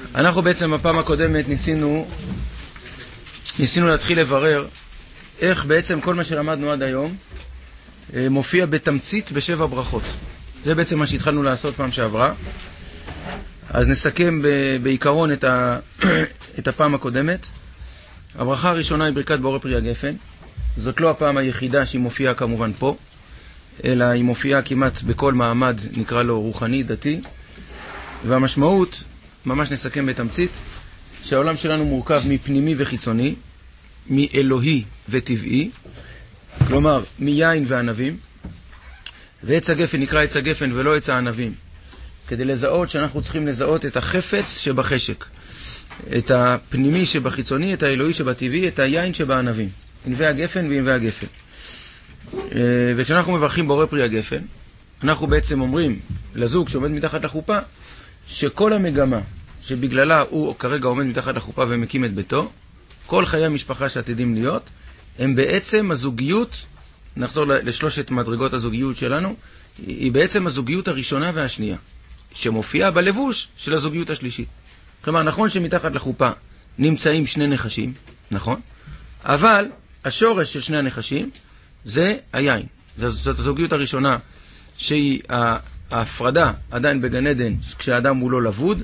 אנחנו בעצם בפעם הקודמת ניסינו להתחיל לברר איך בעצם כל מה שלמדנו עד היום מופיע בתמצית בשבע ברכות. זה בעצם מה שהתחלנו לעשות פעם שעברה. אז נסכם בעיקרון את הפעם הקודמת. הברכה הראשונה היא ברכת בורא פרי הגפן. זאת לא הפעם היחידה שהיא מופיעה כמובן פה, אלא היא מופיעה כמעט בכל מעמד, נקרא לו רוחני, דתי. והמשמעות, ממש נסכם בתמצית, שהעולם שלנו מורכב מפנימי וחיצוני, מאלוהי וטבעי, כלומר מיין וענבים, ועץ הגפן נקרא עץ הגפן ולא עץ הענבים, כדי לזהות שאנחנו צריכים לזהות את החפץ שבחשק, את הפנימי שבחיצוני, את האלוהי שבטבעי, את היין שבענבים, ענבי הגפן וענבי הגפן. וכשאנחנו מברכים בורא פרי הגפן, אנחנו בעצם אומרים לזוג שעומד מתחת לחופה, שכל המגמה שבגללה הוא כרגע עומד מתחת לחופה ומקים את ביתו, כל חיי המשפחה שעתידים להיות, הם בעצם הזוגיות, נחזור לשלושת מדרגות הזוגיות שלנו, היא בעצם הזוגיות הראשונה והשנייה, שמופיעה בלבוש של הזוגיות השלישית. כלומר, נכון שמתחת לחופה נמצאים שני נחשים, נכון? אבל השורש של שני הנחשים זה היין. זאת הזוגיות הראשונה שהיא ההפרדה עדיין בגן עדן כשהאדם הוא לא לבוד,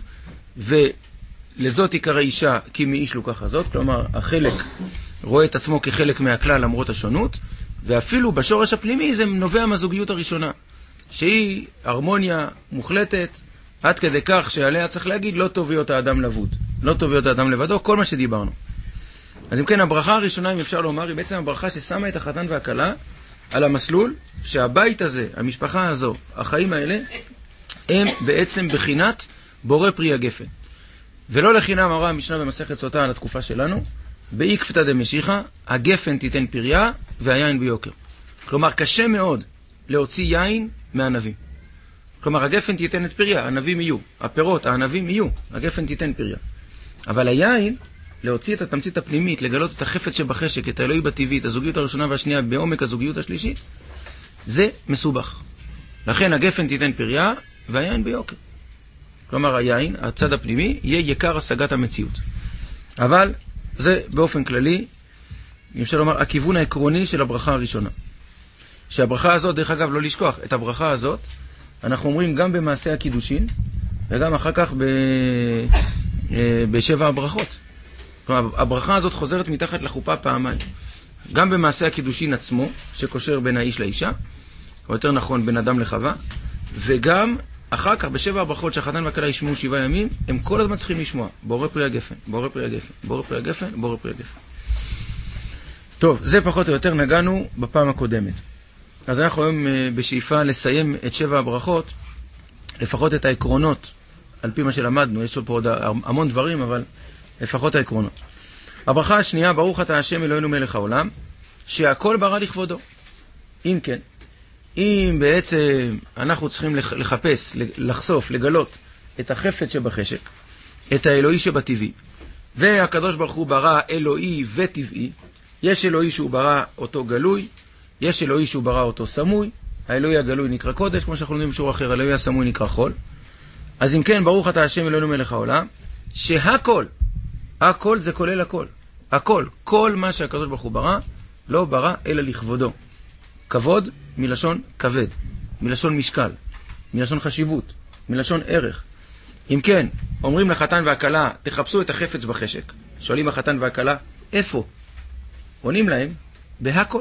ולזאת יקרא אישה כי מאיש לוקח הזאת, כלומר החלק רואה את עצמו כחלק מהכלל למרות השונות, ואפילו בשורש הפנימי זה נובע מהזוגיות הראשונה, שהיא הרמוניה מוחלטת, עד כדי כך שעליה צריך להגיד לא טוב להיות האדם לבוד, לא טוב להיות האדם לבדו, כל מה שדיברנו. אז אם כן, הברכה הראשונה, אם אפשר לומר, היא בעצם הברכה ששמה את החתן והכלה על המסלול שהבית הזה, המשפחה הזו, החיים האלה, הם בעצם בחינת בורא פרי הגפן. ולא לחינם אמרה המשנה במסכת סוטה על התקופה שלנו, בעקפתא דמשיחא, הגפן תיתן פריה והיין ביוקר. כלומר, קשה מאוד להוציא יין מענבים. כלומר, הגפן תיתן את פריה, הענבים יהיו. הפירות, הענבים יהיו. הגפן תיתן פריה. אבל היין, להוציא את התמצית הפנימית, לגלות את החפץ שבחשק, את האלוהי בטבעי, את הזוגיות הראשונה והשנייה בעומק הזוגיות השלישית, זה מסובך. לכן הגפן תיתן פריה והיין ביוקר. כלומר, היין, הצד הפנימי, יהיה יקר השגת המציאות. אבל זה באופן כללי, אפשר לומר, הכיוון העקרוני של הברכה הראשונה. שהברכה הזאת, דרך אגב, לא לשכוח, את הברכה הזאת, אנחנו אומרים גם במעשה הקידושין, וגם אחר כך בשבע הברכות. כלומר, הברכה הזאת חוזרת מתחת לחופה פעמיים. גם במעשה הקידושין עצמו, שקושר בין האיש לאישה, או יותר נכון, בין אדם לחווה, וגם אחר כך, בשבע הברכות שהחתן והכלה ישמעו 7 ימים, הם כל הזמן צריכים לשמוע. בורא פרי הגפן, בורא פרי הגפן, בורא פרי הגפן, בורא פרי הגפן. טוב, זה פחות או יותר נגענו בפעם הקודמת. אז אנחנו היום בשאיפה לסיים את 7 הברכות, לפחות את העקרונות, על פי מה שלמדנו. יש פה עוד המון דברים, אבל לפחות העקרונות. הברכה השנייה, ברוך אתה השם אלוהינו מלך העולם, שהכל ברא לכבודו. אם כן, אם בעצם אנחנו צריכים לחפש, לחשוף, לגלות את החפץ שבחשק, את האלוהי שבטבעי, והקדוש ברוך הוא ברא אלוהי וטבעי, יש אלוהי שהוא ברא אותו גלוי, יש אלוהי שהוא ברא אותו סמוי, האלוהי הגלוי נקרא קודש, כמו שאנחנו לומדים בשיעור אחר, האלוהי הסמוי נקרא חול. אז אם כן, ברוך אתה השם אלוהינו מלך העולם, שהכל, הכל זה כולל הכל, הכל, כל מה שהקדוש ברוך הוא ברא, לא ברא אלא לכבודו. כבוד מלשון כבד, מלשון משקל, מלשון חשיבות, מלשון ערך. אם כן, אומרים לחתן והכלה, תחפשו את החפץ בחשק. שואלים החתן והכלה, איפה? עונים להם, בהכל.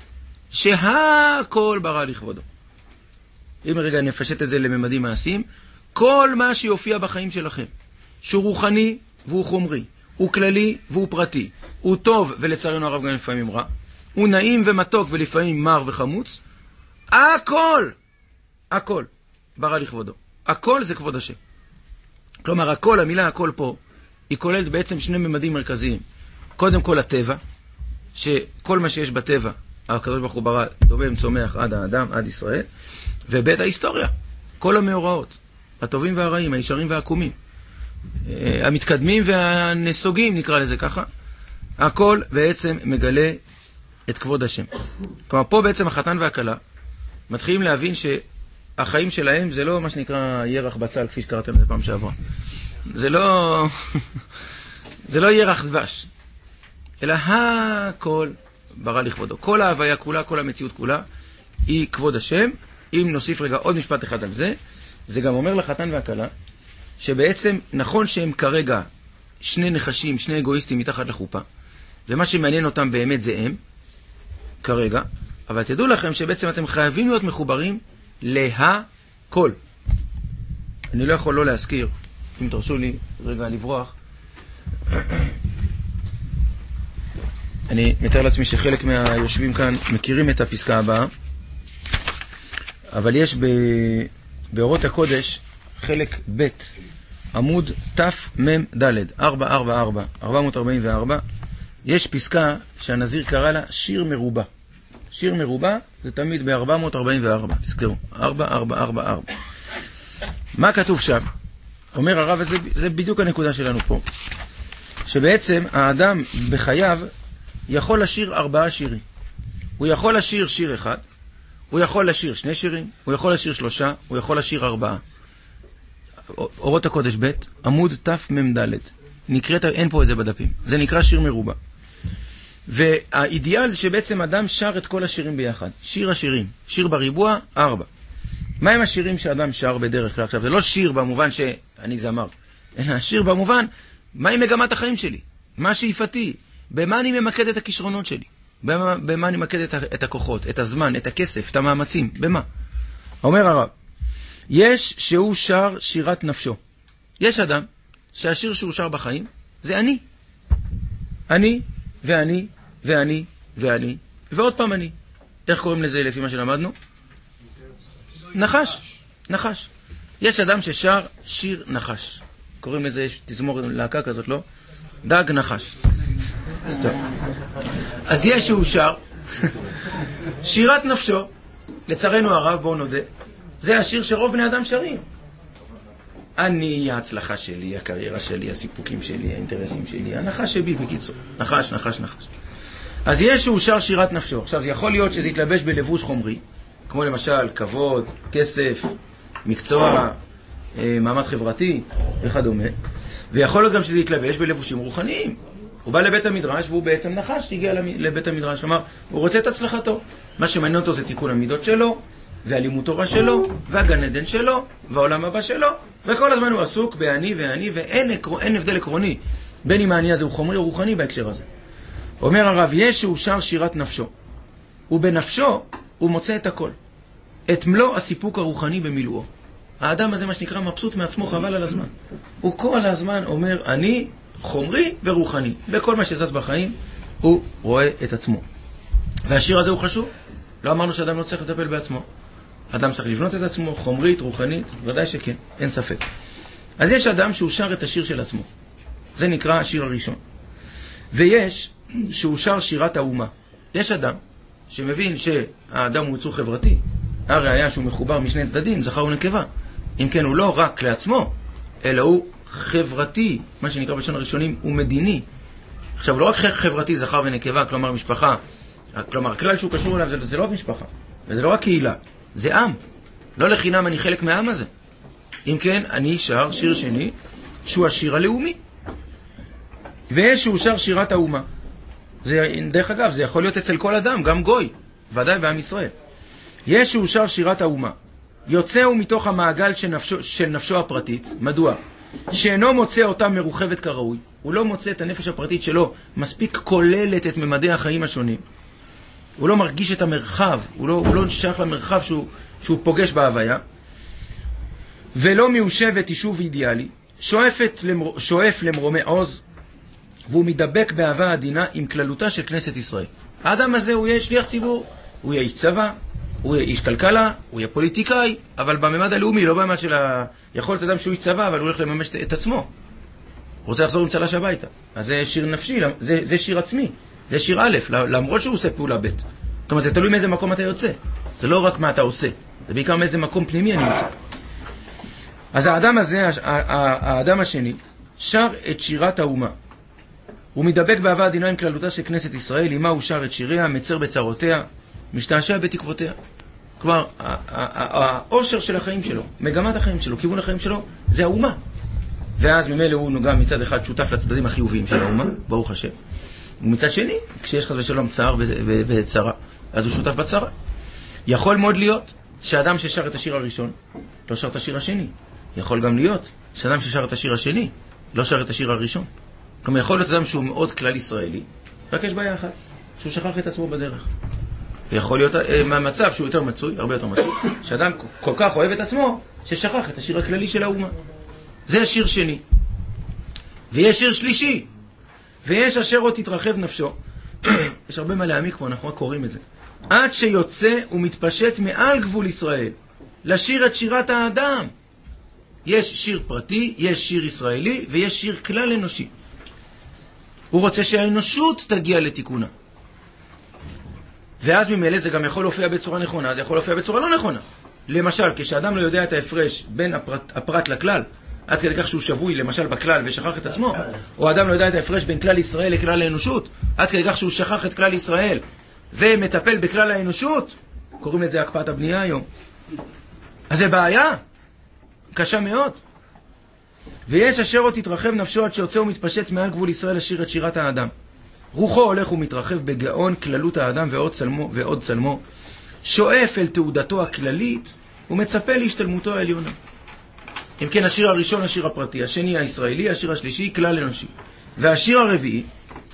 שהכל ברא לכבודו. אם רגע נפשט את זה לממדים מעשיים, כל מה שיופיע בחיים שלכם, שהוא רוחני והוא חומרי, הוא כללי והוא פרטי, הוא טוב ולצערנו הרב גם לפעמים רע, הוא נעים ומתוק ולפעמים מר וחמוץ, הכל, הכל ברא לכבודו. הכל זה כבוד השם. כלומר, הכל, המילה הכל פה, היא כוללת בעצם 2 ממדים מרכזיים. קודם כל הטבע, שכל מה שיש בטבע, הקדוש ברוך הוא ברא דומם צומח עד האדם, עד ישראל, ובית ההיסטוריה, כל המאורעות, הטובים והרעים, הישרים והעקומים, המתקדמים והנסוגים, נקרא לזה ככה, הכל בעצם מגלה את כבוד השם. כלומר, פה בעצם החתן והכלה מתחילים להבין שהחיים שלהם זה לא מה שנקרא ירח בצל, כפי שקראתם את זה פעם שעברה. זה לא ירח דבש, אלא הכל ברא לכבודו. כל ההוויה כולה, כל המציאות כולה, היא כבוד השם. אם נוסיף רגע עוד משפט אחד על זה, זה גם אומר לחתן והכלה, שבעצם נכון שהם כרגע שני נחשים, שני אגואיסטים מתחת לחופה, ומה שמעניין אותם באמת זה הם, כרגע, אבל תדעו לכם שבעצם אתם חייבים להיות מחוברים להכל. אני לא יכול לא להזכיר, אם תרשו לי רגע לברוח, אני מתאר לעצמי שחלק מהיושבים כאן מכירים את הפסקה הבאה, אבל יש באורות הקודש חלק ב' עמוד תמ"ד 444 יש פסקה שהנזיר קרא לה שיר מרובע. שיר מרובע זה תמיד ב-444, תזכרו, 4444. מה כתוב שם? אומר הרב, זה בדיוק הנקודה שלנו פה, שבעצם האדם בחייו יכול לשיר 4 שירים. הוא יכול לשיר שיר אחד, הוא יכול לשיר 2 שירים, הוא יכול לשיר 3, הוא יכול לשיר 4. אורות הקודש ב' עמוד תמ"ד, נקראת, אין פה את זה בדפים, זה נקרא שיר מרובע. והאידיאל זה שבעצם אדם שר את כל השירים ביחד. שיר השירים, שיר בריבוע 4. מה הם השירים שאדם שר בדרך כלל? עכשיו, זה לא שיר במובן שאני זמר, אלא שיר במובן, מהי מגמת החיים שלי? מה שאיפתי? במה אני ממקד את הכישרונות שלי? במה אני ממקד את הכוחות, את הזמן, את הכסף, את המאמצים? במה? אומר הרב, יש שהוא שר שירת נפשו. יש אדם שהשיר שהוא שר בחיים זה אני. אני ואני ואני ואני ועוד פעם אני. איך קוראים לזה לפי מה שלמדנו? נחש. נחש. יש אדם ששר שיר נחש. קוראים לזה, יש תזמור להקה כזאת, לא? דג נחש. טוב. אז יש שהוא שר שירת נפשו, לצערנו הרב, בואו נודה, זה השיר שרוב בני אדם שרים. אני, ההצלחה שלי, הקריירה שלי, הסיפוקים שלי, האינטרסים שלי, הנחש שבי בקיצור. נחש, נחש, נחש. אז יש שהוא שר שירת נפשו. עכשיו, זה יכול להיות שזה יתלבש בלבוש חומרי, כמו למשל כבוד, כסף, מקצוע, מעמד חברתי וכדומה. ויכול להיות גם שזה יתלבש בלבושים רוחניים. הוא בא לבית המדרש והוא בעצם נחש, הגיע לבית המדרש, כלומר, הוא רוצה את הצלחתו. מה שמעניין אותו זה תיקון המידות שלו, והלימוד תורה שלו, והגן עדן שלו, והעולם הבא שלו, וכל הזמן הוא עסוק באני ואני, ואין הבדל עקרוני בין אם העני הזה הוא חומרי או רוחני בהקשר הזה. אומר הרב, יש שהוא שר שירת נפשו, ובנפשו הוא מוצא את הכל, את מלוא הסיפוק הרוחני במילואו. האדם הזה מה שנקרא מבסוט מעצמו, חבל על הזמן. הוא כל הזמן אומר, אני חומרי ורוחני, וכל מה שזז בחיים הוא רואה את עצמו. והשיר הזה הוא חשוב. לא אמרנו שאדם לא צריך לטפל בעצמו. אדם צריך לבנות את עצמו, חומרית, רוחנית, ודאי שכן, אין ספק. אז יש אדם שהוא שר את השיר של עצמו. זה נקרא השיר הראשון. ויש שהוא שר שירת האומה. יש אדם שמבין שהאדם הוא יצור חברתי. הראיה שהוא מחובר משני צדדים, זכר ונקבה. אם כן, הוא לא רק לעצמו, אלא הוא חברתי, מה שנקרא בשון הראשונים, הוא מדיני. עכשיו, לא רק חברתי, זכר ונקבה, כלומר משפחה. כלומר, הכלל שהוא קשור אליו זה לא רק משפחה, וזה לא רק קהילה, זה עם. לא לחינם אני חלק מהעם הזה. אם כן, אני שר שיר שני, שהוא השיר הלאומי. ויש שהוא שר שירת האומה. זה, דרך אגב, זה יכול להיות אצל כל אדם, גם גוי, ודאי בעם ישראל. יש שהוא שר שירת האומה. יוצא הוא מתוך המעגל של נפשו הפרטית. מדוע? שאינו מוצא אותה מרוחבת כראוי. הוא לא מוצא את הנפש הפרטית שלו מספיק כוללת את ממדי החיים השונים. הוא לא מרגיש את המרחב, הוא לא שייך למרחב שהוא פוגש בהוויה. ולא מיושבת יישוב אידיאלי, שואף למרומי עוז, והוא מדבק באהבה עדינה עם כללותה של כנסת ישראל. האדם הזה הוא יהיה שליח ציבור, הוא יהיה איש צבא, הוא יהיה איש כלכלה, הוא יהיה פוליטיקאי, אבל בממד הלאומי, לא בממד של יכול להיות אדם שהוא איש צבא, אבל הוא הולך לממש את עצמו. הוא רוצה לחזור עם צלש הביתה. אז זה שיר נפשי, זה שיר עצמי, זה שיר א', למרות שהוא עושה פעולה ב'. זאת אומרת, זה תלוי מאיזה מקום אתה יוצא. זה לא רק מה אתה עושה, זה בעיקר מאיזה מקום פנימי אני יוצא. אז האדם הזה, האדם השני, שר את שירת האומה. הוא מדבק באהבה עדינה עם כללותה של כנסת ישראל, עמה הוא שר את שיריה, מצר בצרותיה, משתעשע בתקוותיה. כלומר, האושר של החיים שלו, מגמת החיים שלו, כיוון החיים שלו, זה האומה. ואז ממילא הוא גם מצד אחד שותף לצדדים החיוביים של האומה, ברוך השם. ומצד שני, כשיש חס ושלום צער וצרה, אז הוא שותף בצרה. יכול מאוד להיות שאדם ששר את השיר הראשון לא שר את השיר השני. יכול גם להיות שאדם ששר את השיר השני לא שר את השיר הראשון. כלומר, יכול להיות אדם שהוא מאוד כלל ישראלי, רק יש בעיה אחת, שהוא שכח את עצמו בדרך. ויכול להיות מהמצב שהוא יותר מצוי, הרבה יותר מצוי, שאדם כל כך אוהב את עצמו, ששכח את השיר הכללי של האומה. זה השיר שני. ויש שיר שלישי. ויש אשר עוד תתרחב נפשו. יש הרבה מה להעמיק פה, אנחנו רק קוראים את זה. עד שיוצא ומתפשט מעל גבול ישראל, לשיר את שירת האדם. יש שיר פרטי, יש שיר ישראלי, ויש שיר כלל אנושי. הוא רוצה שהאנושות תגיע לתיקונה. ואז ממילא זה גם יכול להופיע בצורה נכונה, זה יכול להופיע בצורה לא נכונה. למשל, כשאדם לא יודע את ההפרש בין הפרט לכלל, עד כדי כך שהוא שבוי למשל בכלל ושכח את עצמו, או אדם לא יודע את ההפרש בין כלל ישראל לכלל האנושות, עד כדי כך שהוא שכח את כלל ישראל ומטפל בכלל האנושות, קוראים לזה הקפאת הבנייה היום. אז זה בעיה קשה מאוד. ויש אשר עוד תתרחב נפשו עד שיוצא ומתפשט מעל גבול ישראל לשיר את שירת האדם. רוחו הולך ומתרחב בגאון כללות האדם ועוד צלמו, שואף אל תעודתו הכללית ומצפה להשתלמותו העליונה. אם כן, השיר הראשון, השיר הפרטי, השני הישראלי, השיר השלישי, כלל אנושי. והשיר הרביעי,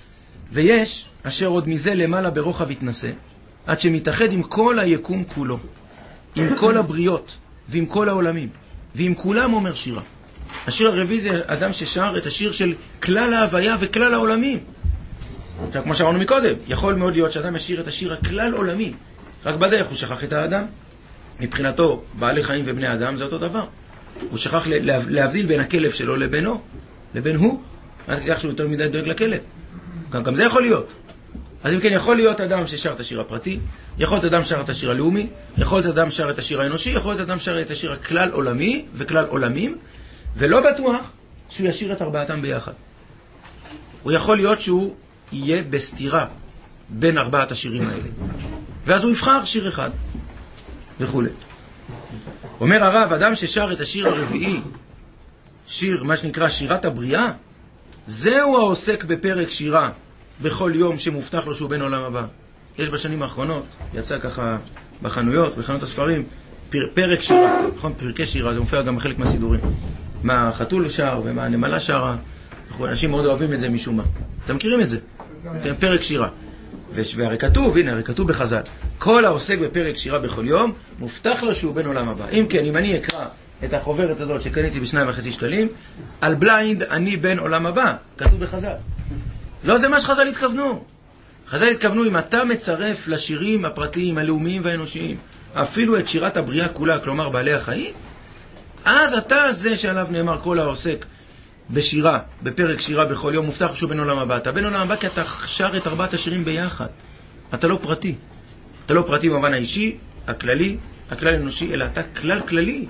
ויש אשר עוד מזה למעלה ברוחב התנסה, עד שמתאחד עם כל היקום כולו, עם כל הבריות ועם כל העולמים, ועם כולם אומר שירה. השיר הרביעי זה אדם ששר את השיר של כלל ההוויה וכלל העולמים. עכשיו, כמו שאמרנו מקודם, יכול מאוד להיות שאדם ישיר את השיר הכלל עולמי, רק בדרך הוא שכח את האדם. מבחינתו, בעלי חיים ובני אדם זה אותו דבר. הוא שכח להבדיל בין הכלב שלו לבינו, לבין הוא, עד כך שהוא יותר מדי דואג לכלב. גם זה יכול להיות. אז אם כן, יכול להיות אדם ששר את השיר הפרטי, יכול להיות אדם שר את השיר הלאומי, יכול להיות אדם שר את השיר האנושי, יכול להיות אדם שר את השיר הכלל עולמי וכלל עולמים, ולא בטוח שהוא ישיר את ארבעתם ביחד. הוא יכול להיות שהוא יהיה בסתירה בין ארבעת השירים האלה. ואז הוא יבחר שיר אחד וכו'. אומר הרב, אדם ששר את השיר הרביעי, שיר, מה שנקרא שירת הבריאה, זהו העוסק בפרק שירה בכל יום שמובטח לו שהוא בן עולם הבא. יש בשנים האחרונות, יצא ככה בחנויות, בחנות הספרים, פרק שירה, נכון? פרקי שירה, זה מופיע גם בחלק מהסידורים. מה החתול שר ומה הנמלה שרה, אנשים מאוד אוהבים את זה משום מה. אתם מכירים את זה? פרק שירה. והרי כתוב, הנה, הרי כתוב בחז"ל, כל העוסק בפרק שירה בכל יום, מובטח לו שהוא בן עולם הבא. אם כן, אם אני אקרא את החוברת הזאת שקניתי ב2.5 שקלים, על בליינד אני בן עולם הבא, כתוב בחז"ל. לא זה מה שחז"ל התכוונו. חז"ל התכוונו, אם אתה מצרף לשירים הפרטיים, הלאומיים והאנושיים, אפילו את שירת הבריאה כולה, כלומר בעלי החיים, אז אתה זה שעליו נאמר כל העוסק בשירה, בפרק שירה בכל יום, מובטח שהוא בן עולם הבא. אתה בן עולם הבא כי אתה שר את ארבעת השירים ביחד. אתה לא פרטי. אתה לא פרטי במובן האישי, הכללי, הכלל האנושי, אלא אתה כלל כללי.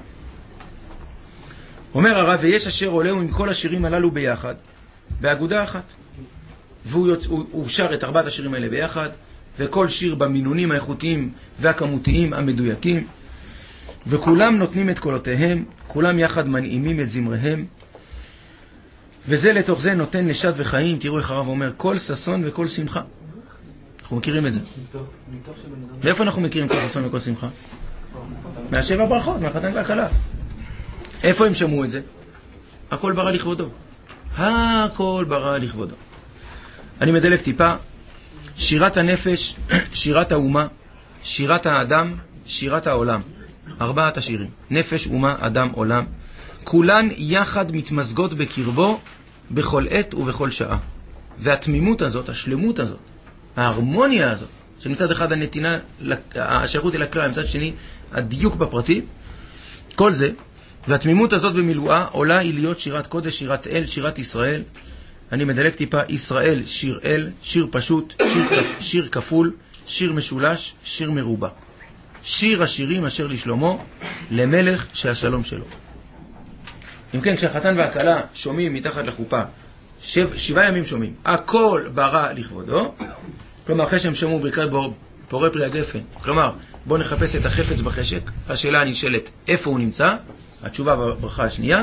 אומר הרב, ויש אשר עולהו עם כל השירים הללו ביחד, באגודה אחת. והוא שר את ארבעת השירים האלה ביחד, וכל שיר במינונים האיכותיים והכמותיים המדויקים, וכולם נותנים את קולותיהם, כולם יחד מנעימים את זמריהם, וזה לתוך זה נותן נשת וחיים. תראו איך הרב אומר, כל ששון וכל שמחה. אנחנו מכירים את זה. מאיפה אנחנו מכירים כל ששון וכל שמחה? מהשבע ברכות, מהחתן והכלה. איפה הם שמעו את זה? הכל ברא לכבודו. הכל ברא לכבודו. אני מדלק טיפה. שירת הנפש, שירת האומה, שירת האדם, שירת העולם. 4 השירים. נפש, אומה, אדם, עולם. כולן יחד מתמזגות בקרבו בכל עת ובכל שעה. והתמימות הזאת, השלמות הזאת, ההרמוניה הזאת, שמצד אחד הנתינה, השייכות אל הכלל, מצד שני, הדיוק בפרטים, כל זה, והתמימות הזאת במילואה עולה היא להיות שירת קודש, שירת אל, שירת ישראל. אני מדלק טיפה, ישראל, שיר אל, שיר פשוט, שיר כפול, שיר משולש, שיר מרובע. שיר השירים אשר לשלמה, למלך שהשלום שלו. אם כן, כשהחתן והכלה שומעים מתחת לחופה, 7 ימים שומעים, הכל ברא לכבודו, כלומר, אחרי שהם שמעו ברכת פורה פרי הגפן, כלומר, בואו נחפש את החפץ בחשק, השאלה הנשאלת, איפה הוא נמצא? התשובה בברכה השנייה,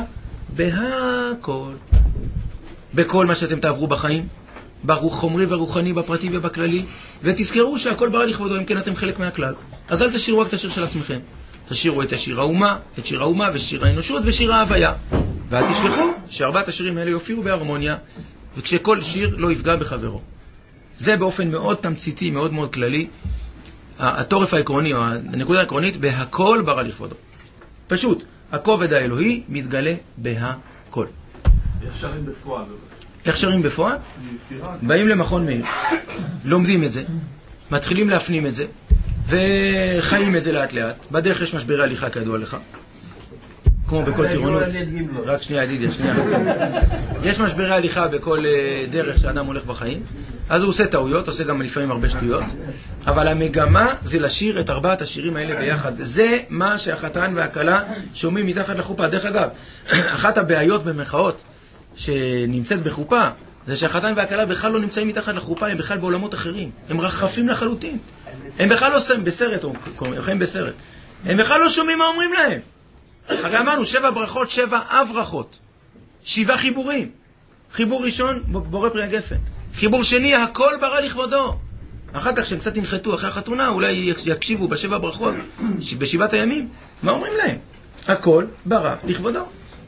בהכל. בכל מה שאתם תעברו בחיים, בחומרי והרוחני, בפרטי ובכללי, ותזכרו שהכל ברא לכבודו, אם כן אתם חלק מהכלל. אז אל תשאירו רק את השיר של עצמכם. תשאירו את השיר האומה, את שיר האומה ושיר האנושות ושיר ההוויה. ואל תשכחו שארבעת השירים האלה יופיעו בהרמוניה, וכשכל שיר לא יפגע בחברו. זה באופן מאוד תמציתי, מאוד מאוד כללי, התורף העקרוני, או הנקודה העקרונית, בהכל ברא לכבודו. פשוט, הכובד האלוהי מתגלה בהכל. איך שרים בפועל? איך שרים בפועל? באים למכון מאיר, לומדים את זה, מתחילים להפנים את זה, וחיים את זה לאט לאט. בדרך יש משברי הליכה כידוע לך, כמו בכל טירונות. רק שנייה, ידידיה, שנייה. יש משברי הליכה בכל דרך שאדם הולך בחיים, אז הוא עושה טעויות, עושה גם לפעמים הרבה שטויות, אבל המגמה זה לשיר את ארבעת השירים האלה ביחד. זה מה שהחתן והכלה שומעים מתחת לחופה. דרך אגב, אחת הבעיות במחאות שנמצאת בחופה, זה שהחתן והכלה בכלל לא נמצאים מתחת לחופה, הם בכלל בעולמות אחרים. הם רחפים לחלוטין. הם בכלל לא שמים בסרט, הם חיים בסרט. הם בכלל לא שומעים מה אומרים להם. הרי אמרנו, 7 ברכות, 7 הברכות. 7 חיבורים. חיבור ראשון, בורא פרי הגפן. חיבור שני, הכל ברא לכבודו. אחר כך שהם קצת ינחתו אחרי החתונה, אולי יקשיבו ב7 ברכות, ב7 הימים. מה אומרים להם? הכל ברא לכבודו.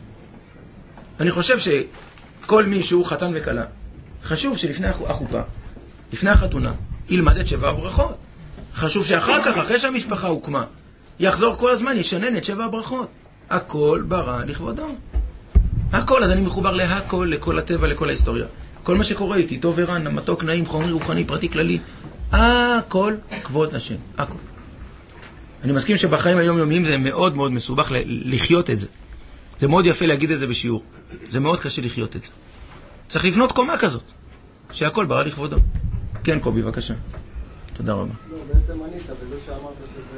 אני חושב שכל מי שהוא חתן וכלה, חשוב שלפני החופה, לפני החתונה, ילמד את 7 הברכות. חשוב שאחר כך, אחרי שהמשפחה הוקמה, יחזור כל הזמן, ישנן את 7 הברכות. הכל ברא לכבודו. הכל, אז אני מחובר להכל, לכל הטבע, לכל ההיסטוריה. כל מה שקורה איתי, טוב ורע, מתוק, נעים, חומרי, רוחני, פרטי, כללי, הכל כבוד השם, הכל. אני מסכים שבחיים היומיומיים זה מאוד מאוד מסובך לחיות את זה. זה מאוד יפה להגיד את זה בשיעור. זה מאוד קשה לחיות את זה. צריך לבנות קומה כזאת, שהכל ברא לכבודו. כן, קובי, בבקשה. תודה רבה. לא, בעצם ענית, בזה שאמרת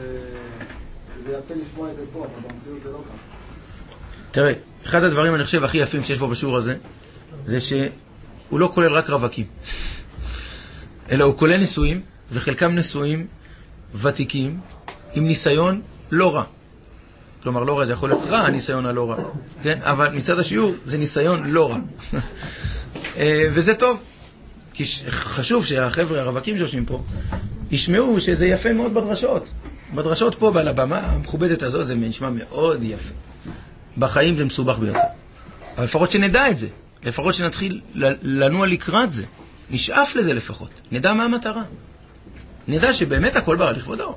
שזה יפה לשמוע את זה פה, אבל במציאות זה לא ככה. תראה, אחד הדברים אני חושב הכי יפים שיש בו בשיעור הזה, זה שהוא לא כולל רק רווקים, אלא הוא כולל נישואים, וחלקם נישואים ותיקים, עם ניסיון לא רע. כלומר, לא רע, זה יכול להיות רע, הניסיון הלא רע. כן? אבל מצד השיעור, זה ניסיון לא רע. וזה טוב. כי חשוב שהחבר'ה הרווקים שיושבים פה, ישמעו שזה יפה מאוד בדרשות. בדרשות פה, על הבמה המכובדת הזאת, זה נשמע מאוד יפה. בחיים זה מסובך ביותר. אבל לפחות שנדע את זה. לפחות שנתחיל לנוע לקראת זה. נשאף לזה לפחות. נדע מה המטרה. נדע שבאמת הכל ברא לכבודו.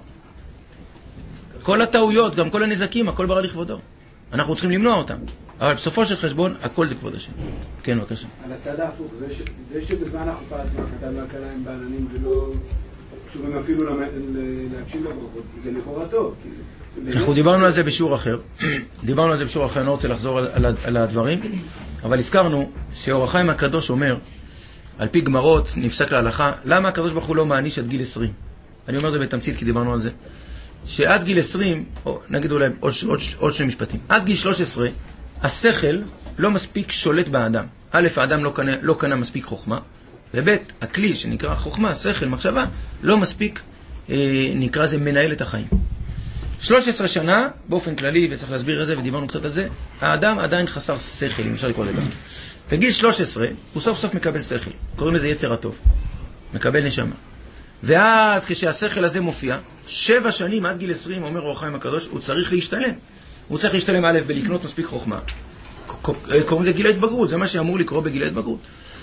כל הטעויות, גם כל הנזקים, הכל ברא לכבודו. אנחנו צריכים למנוע אותם. אבל בסופו של חשבון, הכל זה כבוד השם. כן, בבקשה. על הצד ההפוך, זה שבזמן החופה עצמה חתן והכלה הם בעננים ולא קשורים אפילו להקשיב לברכות, זה לכאורה טוב. אנחנו דיברנו על זה בשיעור אחר. אני לא רוצה לחזור על הדברים, אבל הזכרנו שאור החיים הקדוש אומר, על פי גמרות נפסק להלכה, למה הקדוש ברוך הוא לא מעניש עד גיל 20? אני אומר זה בתמצית כי דיברנו על זה. שעד גיל 20, נגיד אולי עוד 2 משפטים, עד גיל 13, השכל לא מספיק שולט באדם. א', האדם לא קנה מספיק חוכמה, וב', הכלי שנקרא חוכמה, שכל, מחשבה, לא מספיק, נקרא זה מנהל את החיים. 13 שנה, באופן כללי, וצריך להסביר את זה, ודיברנו קצת על זה, האדם עדיין חסר שכל, אם אפשר לקרוא לזה. בגיל 13, הוא סוף סוף מקבל שכל. קוראים לזה יצר הטוב. מקבל נשמה. ואז כשהשכל הזה מופיע, 7 שנים עד גיל 20, אומר אור החיים הקדוש, הוא צריך להשתלם. הוא צריך להשתלם א' בלקנות מספיק חוכמה. קוראים לזה גיל ההתבגרות, זה מה שאמור לקרוא בגיל ההתבגרות.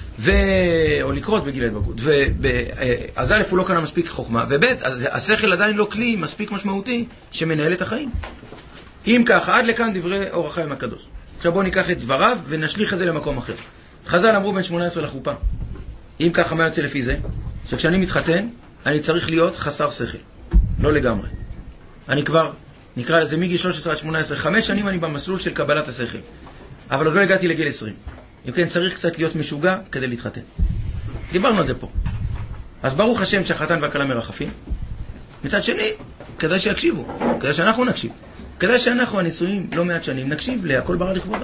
או לקרות בגיל ההתבגרות. אז א' הוא לא קנה מספיק חוכמה, וב' השכל עדיין לא כלי מספיק משמעותי שמנהל את החיים. אם ככה, עד לכאן דברי אור החיים הקדוש. עכשיו בואו ניקח את דבריו ונשליך את זה למקום אחר. חז"ל אמרו בין 18 לחופה. אם ככה, מה יוצא לפי זה? שכשאני מתחתן, אני צריך להיות חסר שכל. לא לגמרי. אני כבר, נקרא לזה מגיל 13 עד 18, 5 שנים אני במסלול של קבלת השכל. אבל עוד לא הגעתי לגיל 20. אם כן, צריך קצת להיות משוגע כדי להתחתן. דיברנו על זה פה. אז ברוך השם שהחתן והכלה מרחפים. מצד שני, כדאי שיקשיבו. כדאי שאנחנו נקשיב. כדאי שאנחנו הנישואים לא מעט שנים נקשיב להכל ברא לכבודו.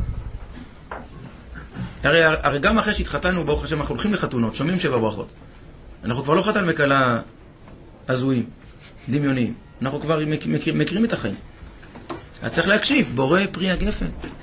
הרי גם אחרי שהתחתנו, ברוך השם, אנחנו הולכים לחתונות, שומעים 7 ברכות. אנחנו כבר לא חתן וכלה הזויים, דמיוניים. אנחנו כבר מכירים את החיים. אז צריך להקשיב, בורא פרי הגפן.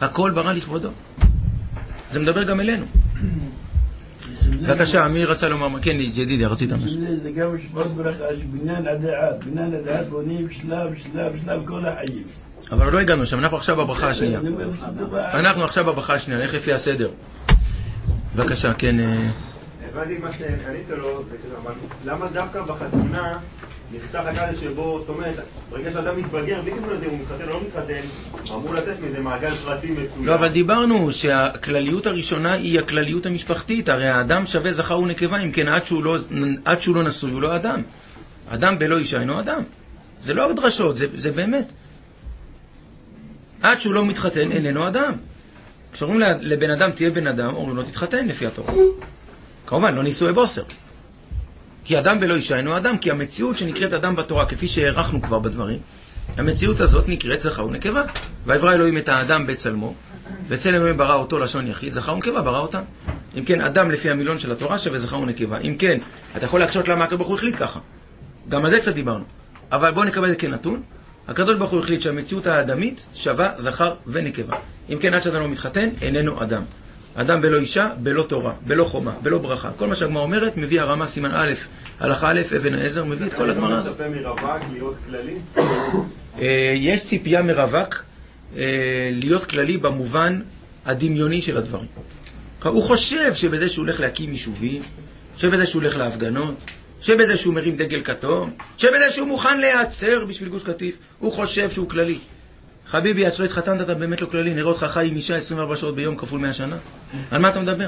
הכל ברא לכבודו. זה מדבר גם אלינו. בבקשה, מי רצה לומר? כן, ידידי, רצית משהו. זה גם משמעות ברכה, שבניין הדעת. בניין הדעת בונים שלב כל החיים. אבל לא הגענו שם, אנחנו עכשיו בברכה השנייה. אנחנו עכשיו בברכה השנייה, נלך לפי הסדר. בבקשה, כן. הבנתי מה שענית לו, אבל למה דווקא בחתונה נכתב הקדש שבו, זאת אומרת, ברגע שאדם מתבגר, בלי כמובן לזה הוא מתחתן או לא מתחתן, הוא אמור לצאת מזה מעגל פרטי מסוים. לא, אבל דיברנו שהכלליות הראשונה היא הכלליות המשפחתית. הרי האדם שווה זכר ונקבה, אם כן עד שהוא לא נשוי הוא לא אדם. אדם בלא אישה אינו אדם. זה לא דרשות, זה באמת. עד שהוא לא מתחתן איננו אדם. כשאומרים לבן אדם תהיה בן אדם, אומרים לו תתחתן לפי התורה. כמובן, לא נישואי בוסר. כי אדם בלא אישה אינו אדם, כי המציאות שנקראת אדם בתורה, כפי שהערכנו כבר בדברים, המציאות הזאת נקראת זכר ונקבה. ויברא אלוהים את האדם בצלמו, בצלם אלוהים ברא אותו לשון יחיד, זכר ונקבה ברא אותם. אם כן, אדם לפי המילון של התורה שווה זכר ונקבה. אם כן, אתה יכול להקשות למה הקדוש ברוך הוא החליט ככה. גם על זה קצת דיברנו. אבל בואו נקבל את זה כנתון. הקדוש ברוך הוא החליט שהמציאות האדמית שווה זכר ונקבה. אם כן, עד שאדם לא מתחתן, איננו אדם. אדם בלא אישה, בלא תורה, בלא חומה, בלא ברכה. כל מה שהגמרא אומרת, מביא הרמה סימן א', הלכה א', אבן העזר, מביא את כל הגמרא הזאת. אתה מצפה מרווק להיות כללי? יש ציפייה מרווק להיות כללי במובן הדמיוני של הדברים. הוא חושב שבזה שהוא הולך להקים יישובים, שבזה שהוא הולך להפגנות, שבזה שהוא מרים דגל כתום, שבזה שהוא מוכן להיעצר בשביל גוש קטיף, הוא חושב שהוא כללי. חביבי, עד שלא התחתנת אתה באמת לא כללי, נראה אותך חי עם אישה 24 שעות ביום כפול 100 שנה. על מה אתה מדבר?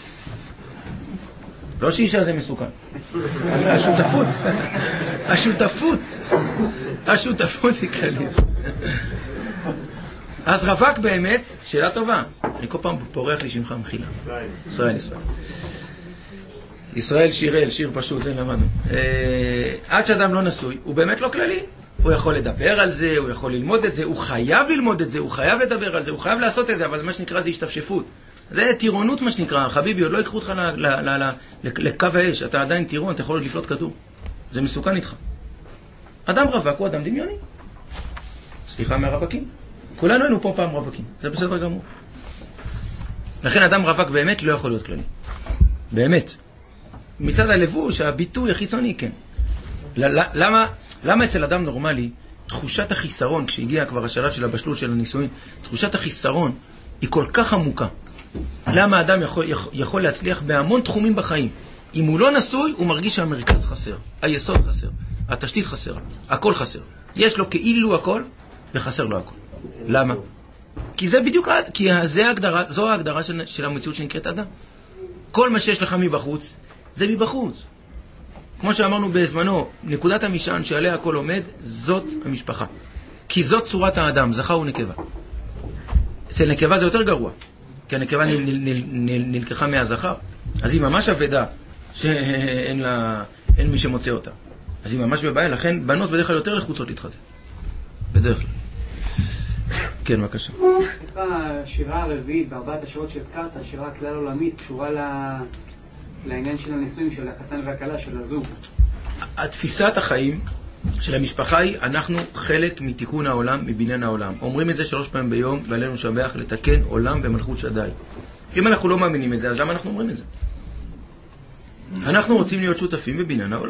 לא שאישה זה מסוכן. השותפות היא כללית. אז רווק באמת, שאלה טובה. אני כל פעם פורח לי שמך מחילה. ישראל. ישראל שיראל, שיר פשוט, זה למדנו. עד שאדם לא נשוי, הוא באמת לא כללי. הוא יכול לדבר על זה, הוא יכול ללמוד את זה, הוא חייב ללמוד את זה, הוא חייב לדבר על זה, הוא חייב לעשות את זה, אבל מה שנקרא זה השתפשפות. זה טירונות מה שנקרא. חביבי, עוד לא יקחו אותך לקו האש, אתה עדיין טירון, אתה יכול עוד לפלוט כדור. זה מסוכן איתך. אדם רווק הוא אדם דמיוני. סליחה מהרווקים. כולנו היינו פה פעם רווקים, זה בסדר גמור. לכן אדם רווק באמת לא יכול להיות כללי. באמת. מצד הלבוש, הביטוי החיצוני, כן. למה אצל אדם נורמלי, תחושת החיסרון, כשהגיע כבר השלב של הבשלות של הנישואין, תחושת החיסרון היא כל כך עמוקה. למה אדם יכול להצליח בהמון תחומים בחיים? אם הוא לא נשוי, הוא מרגיש שהמרכז חסר, היסוד חסר, התשתית חסרה, הכל חסר. יש לו כאילו הכל, וחסר לו הכל. למה? כי זה בדיוק, כי זו ההגדרה של המציאות שנקראת אדם. כל מה שיש לך מבחוץ, זה מבחוץ. כמו שאמרנו בזמנו, נקודת המשען שעליה הכל עומד, זאת המשפחה. כי זאת צורת האדם, זכר ונקבה. אצל נקבה זה יותר גרוע, כי הנקבה נלקחה מהזכר. אז היא ממש עבדה שאין מי שמוצא אותה. אז היא ממש בבעיה, לכן בנות בדרך כלל יותר לחוצות להתחתן. בדרך כלל. כן, בבקשה. סליחה, השירה הרביעית בארבעת השעות שהזכרת, השירה הכלל עולמית, קשורה לעניין של הנישואים, של החתן והכלה, של הזוג. התפיסת החיים של המשפחה היא, אנחנו חלק מתיקון העולם, מבניין העולם. אומרים את זה 3 פעמים ביום, ועלינו לשבח לתקן עולם במלכות שדי. אם אנחנו לא מאמינים את זה, אז למה אנחנו אומרים את זה? אנחנו רוצים להיות שותפים בבניין העולם.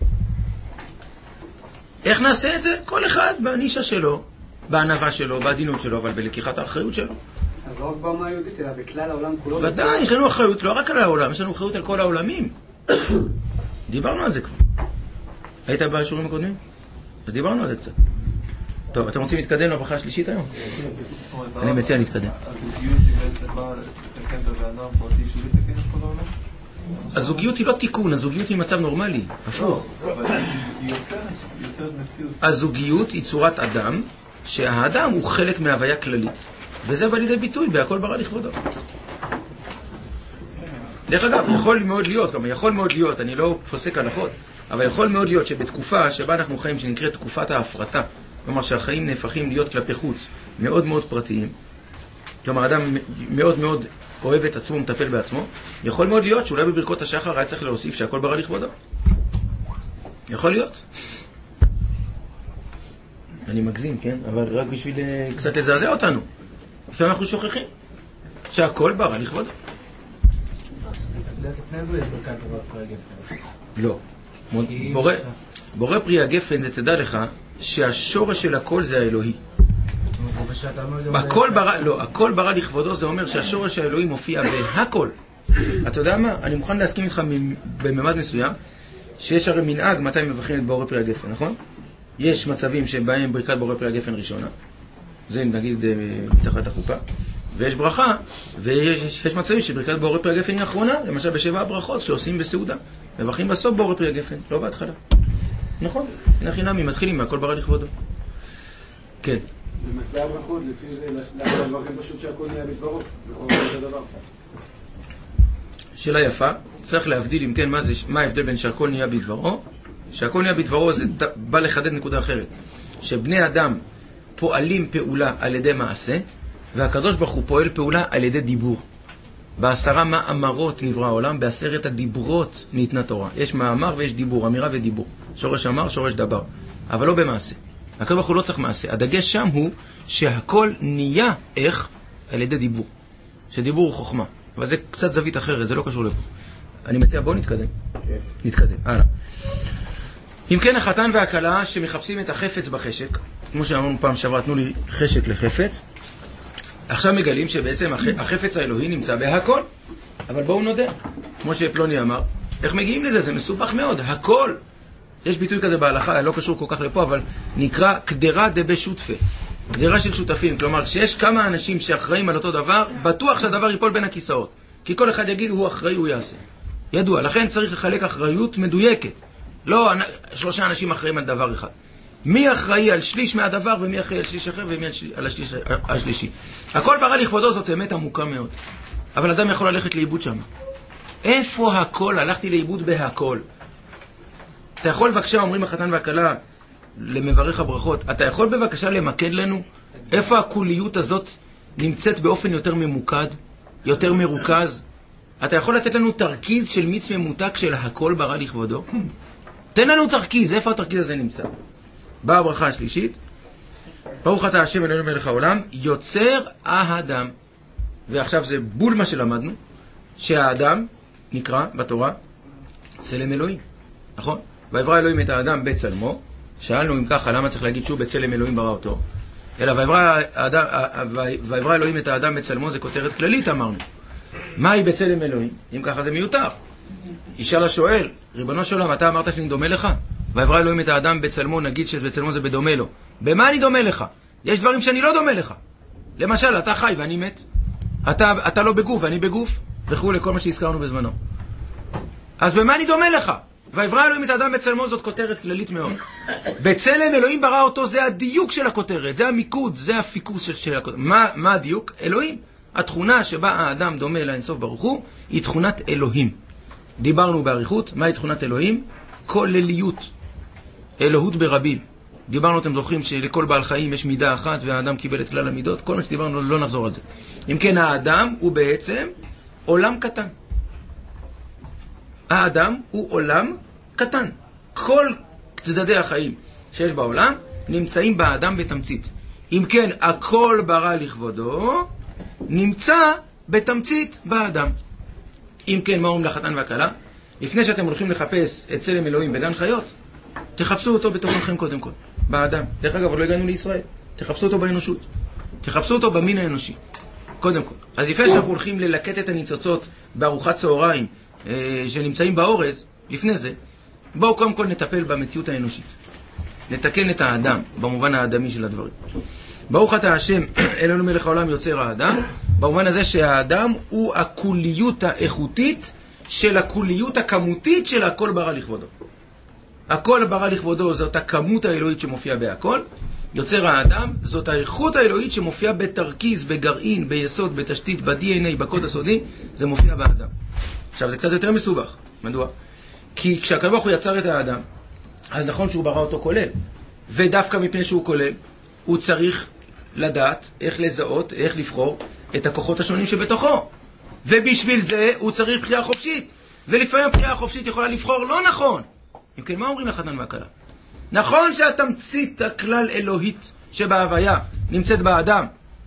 איך נעשה את זה? כל אחד בנישה שלו, בענווה שלו, בעדינות שלו, אבל בלקיחת האחריות שלו. אז לא רק באומה היהודית, אלא בכלל העולם כולו. ודאי, יש לנו אחריות, לא רק על העולם, יש לנו אחריות על כל העולמים. דיברנו על זה כבר. היית בשיעורים הקודמים? אז דיברנו על זה קצת. טוב, אתם רוצים להתקדם לברכה השלישית היום? אני מציע להתקדם. הזוגיות היא בעצם באה לתקן את הבאדם פרטי שלי לתקן את כל העולם? הזוגיות היא לא תיקון, הזוגיות היא מצב נורמלי, הפוך. אבל היא יוצרת מציאות. הזוגיות היא צורת אדם, שהאדם הוא חלק מהוויה כללית. וזה בא לידי ביטוי, בהכל ברא לכבודו. דרך אגב, יכול מאוד להיות, אני לא פוסק הלכות, אבל יכול מאוד להיות שבתקופה שבה אנחנו חיים, שנקראת תקופת ההפרטה, כלומר שהחיים נהפכים להיות כלפי חוץ, מאוד מאוד פרטיים, כלומר אדם מאוד מאוד אוהב את עצמו, מטפל בעצמו, יכול מאוד להיות שאולי בברכות השחר היה צריך להוסיף שהכל ברא לכבודו. יכול להיות. אני מגזים, כן? אבל רק בשביל קצת לזעזע אותנו. לפעמים אנחנו שוכחים שהכל ברא לכבודו. לא. בורא פרי הגפן זה תדע לך שהשורש של הכל זה האלוהי. הכל ברא לכבודו זה אומר שהשורש האלוהי מופיע בהכל. אתה יודע מה? אני מוכן להסכים איתך בממד מסוים שיש הרי מנהג מתי מבחין את בורא פרי הגפן, נכון? יש מצבים שבהם ברכת בורא פרי הגפן ראשונה, זה נגיד מתחת לחופה, ויש ברכה, ויש מצבים שברכת בורא פרי הגפן היא האחרונה, למשל בשבע הברכות שעושים בסעודה, מבחין בסוף בורא פרי הגפן, לא בהתחלה. נכון? הנה חינמי, מתחילים מהכל ברא לכבודו. כן. במטבע הברכות, לפי זה, למה דברים פשוט שהכל נהיה בדברו, בכל דבר. שאלה יפה, צריך להבדיל אם כן מה ההבדל בין שהכל נהיה בדברו. שהכל נהיה בדברו זה בא לחדד נקודה אחרת, שבני אדם פועלים פעולה על ידי מעשה, והקדוש ברוך הוא פועל פעולה על ידי דיבור. ב10 מאמרות נברא העולם, ב10 הדיברות ניתנה תורה. יש מאמר ויש דיבור, אמירה ודיבור. שורש אמר, שורש דבר, אבל לא במעשה. הקדוש ברוך הוא לא צריך מעשה. הדגש שם הוא שהכל נהיה איך? על ידי דיבור. שדיבור הוא חוכמה. אבל זה קצת זווית אחרת, זה לא קשור לפה. אני מציע, בואו נתקדם. נתקדם, הלאה. אם כן, החתן והכלה שמחפשים את החפץ בחשק, כמו שאמרנו פעם שעברה, תנו לי חשק לחפץ, עכשיו מגלים שבעצם החפץ האלוהי נמצא בהכל. אבל בואו נודה, כמו שפלוני אמר, איך מגיעים לזה? זה מסובך מאוד, הכל. יש ביטוי כזה בהלכה, לא קשור כל כך לפה, אבל נקרא קדרה דבי שותפה. קדרה של שותפים, כלומר, כשיש כמה אנשים שאחראים על אותו דבר, בטוח שהדבר ייפול בין הכיסאות. כי כל אחד יגיד, הוא אחראי, הוא יעשה. ידוע, לכן צריך לחלק אחריות מדויקת. לא 3 אנשים אחראים על דבר אחד. מי אחראי על שליש מהדבר, ומי אחראי על שליש אחר, ומי על השליש השלישי. הכל ברא לכבודו, זאת אמת עמוקה מאוד. אבל אדם יכול ללכת לאיבוד שם. איפה הכל? הלכתי לאיבוד בהכל. אתה יכול בבקשה, אומרים החתן והכלה, למברך הברכות, אתה יכול בבקשה למקד לנו איפה הקוליות הזאת נמצאת באופן יותר ממוקד, יותר מרוכז? אתה יכול לתת לנו תרכיז של מיץ ממותק של הכל ברא לכבודו? תן לנו תרכיז, איפה התרכיז הזה נמצא? באה הברכה השלישית, ברוך אתה השם אלוהינו מלך העולם, יוצר האדם. ועכשיו זה בול מה שלמדנו, שהאדם נקרא בתורה צלם אלוהים, נכון? ויברא אלוהים את האדם בצלמו. שאלנו אם ככה, למה צריך להגיד שהוא בצלם אלוהים ברא אותו? אלא ויברא אלוהים את האדם בצלמו, זה כותרת כללית, אמרנו. מהי בצלם אלוהים? אם ככה זה מיותר. ישאל השואל, ריבונו של עולם, אתה אמרת שאני דומה לך? ויברא אלוהים את האדם בצלמו, נגיד שבצלמו זה בדומה לו. במה אני דומה לך? יש דברים שאני לא דומה לך. למשל, אתה חי ואני מת. אתה לא בגוף ואני בגוף, וכו' לכל מה שהזכרנו בזמנו. אז במה אני דומה לך? ויברא אלוהים את האדם בצלמו, זאת כותרת כללית מאוד. בצלם אלוהים ברא אותו, זה הדיוק של הכותרת, זה המיקוד, זה הפיקוס של הכותרת. מה הדיוק? אלוהים. התכונה שבה האדם דומה לאינסוף ברוך הוא, היא תכונת אלוהים. דיברנו באריכות, מהי תכונת אלוהים? כולליות. אלוהות ברבים. דיברנו, אתם זוכרים שלכל בעל חיים יש מידה אחת, והאדם קיבל את כלל המידות. כל מה שדיברנו, לא נחזור על זה. אם כן, האדם הוא בעצם עולם קטן. האדם הוא עולם קטן. כל צדדי החיים שיש בעולם נמצאים באדם בתמצית. אם כן, הכל ברא לכבודו נמצא בתמצית באדם. אם כן, מה אומרים לחתן והכלה? לפני שאתם הולכים לחפש את צלם אלוהים בגן חיות, תחפשו אותו בתוככם קודם כל, באדם. דרך אגב, עוד לא הגענו לישראל. תחפשו אותו באנושות. תחפשו אותו במין האנושי. קודם כל. אז לפני שאנחנו הולכים ללקט את הניצוצות בארוחת צהריים שנמצאים באורז, לפני זה, בואו קודם כל נטפל במציאות האנושית. נתקן את האדם, במובן האדמי של הדברים. ברוך אתה השם, אלוהינו מלך העולם יוצר האדם, במובן הזה שהאדם הוא הקוליות האיכותית של הקוליות הכמותית של הכל ברא לכבודו. הכל ברא לכבודו זאת הכמות האלוהית שמופיעה בהכל, יוצר האדם זאת האיכות האלוהית שמופיעה בתרכיז, בגרעין, ביסוד, בתשתית, ב-DNA, בקוד הסודי, זה מופיע באדם. עכשיו זה קצת יותר מסובך. מדוע? כי כשהקדוש ברוך הוא יצר את האדם, אז נכון שהוא ברא אותו כולל, ודווקא מפני שהוא כולל, הוא צריך לדעת איך לזהות, איך לבחור את הכוחות השונים שבתוכו. ובשביל זה הוא צריך בחירה חופשית. ולפעמים הבחירה החופשית יכולה לבחור לא נכון. אם כן, מה אומרים לחתן והכלה? נכון שהתמצית הכלל אלוהית שבהוויה נמצאת באדם,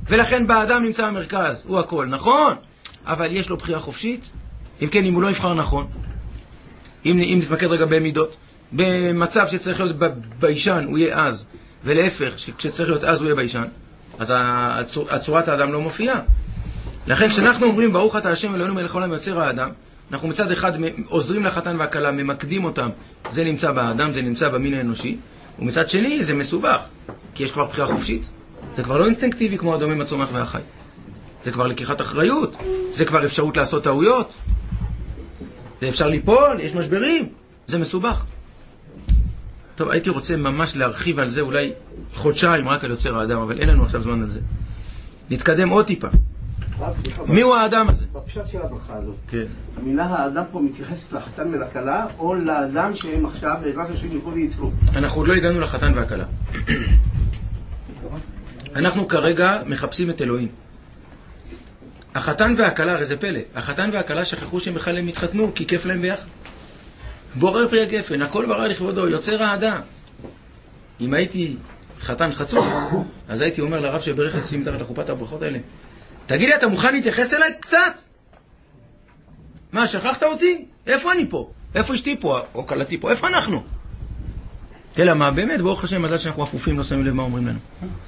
ולכן באדם נמצא המרכז, הוא הכל, נכון? אבל יש לו בחירה חופשית? אם כן, אם הוא לא יבחר נכון, אם נתמקד רגע במידות, במצב שצריך להיות ביישן, הוא יהיה אז, ולהפך, כשצריך להיות אז, הוא יהיה ביישן, אז הצורת האדם לא מופיעה. לכן, כשאנחנו אומרים, ברוך אתה השם אלוהינו מלך העולם יוצר האדם, אנחנו מצד אחד עוזרים לחתן והכלה, ממקדים אותם, זה נמצא באדם, זה נמצא במין האנושי, ומצד שני זה מסובך, כי יש כבר בחירה חופשית. זה כבר לא אינסטינקטיבי כמו הדומם, הצומח והחי. זה כבר לקיחת אחריות, זה כבר אפשרות לעשות טעויות, זה אפשר ליפול, יש משברים, זה מסובך. טוב, הייתי רוצה ממש להרחיב על זה אולי חודשיים רק על יוצר האדם, אבל אין לנו עכשיו זמן על זה. נתקדם עוד טיפה. מי הוא האדם הזה? בפשט של הברכה הזאת. כן. המילה האדם פה מתייחסת לחתן ולכלה, או לאדם שהם עכשיו בעזרת השם יוכלו וייצרו? אנחנו עוד לא הגענו לחתן והכלה. אנחנו כרגע מחפשים את אלוהים. החתן והכלה, הרי זה פלא, החתן והכלה שכחו שהם בכלל הם התחתנו, כי כיף להם ביחד. בורא פרי הגפן, הכל ברא לכבודו, יוצר האדם. אם הייתי חתן חצוף, אז הייתי אומר לרב שברך אצלי מתחת לחופת הברכות האלה, תגיד לי, אתה מוכן להתייחס אליי קצת? מה, שכחת אותי? איפה אני פה? איפה אשתי פה? או קלתי פה? איפה אנחנו? אלא מה, באמת, ברוך השם, מזל שאנחנו אפופים, לא שמים לב מה אומרים לנו.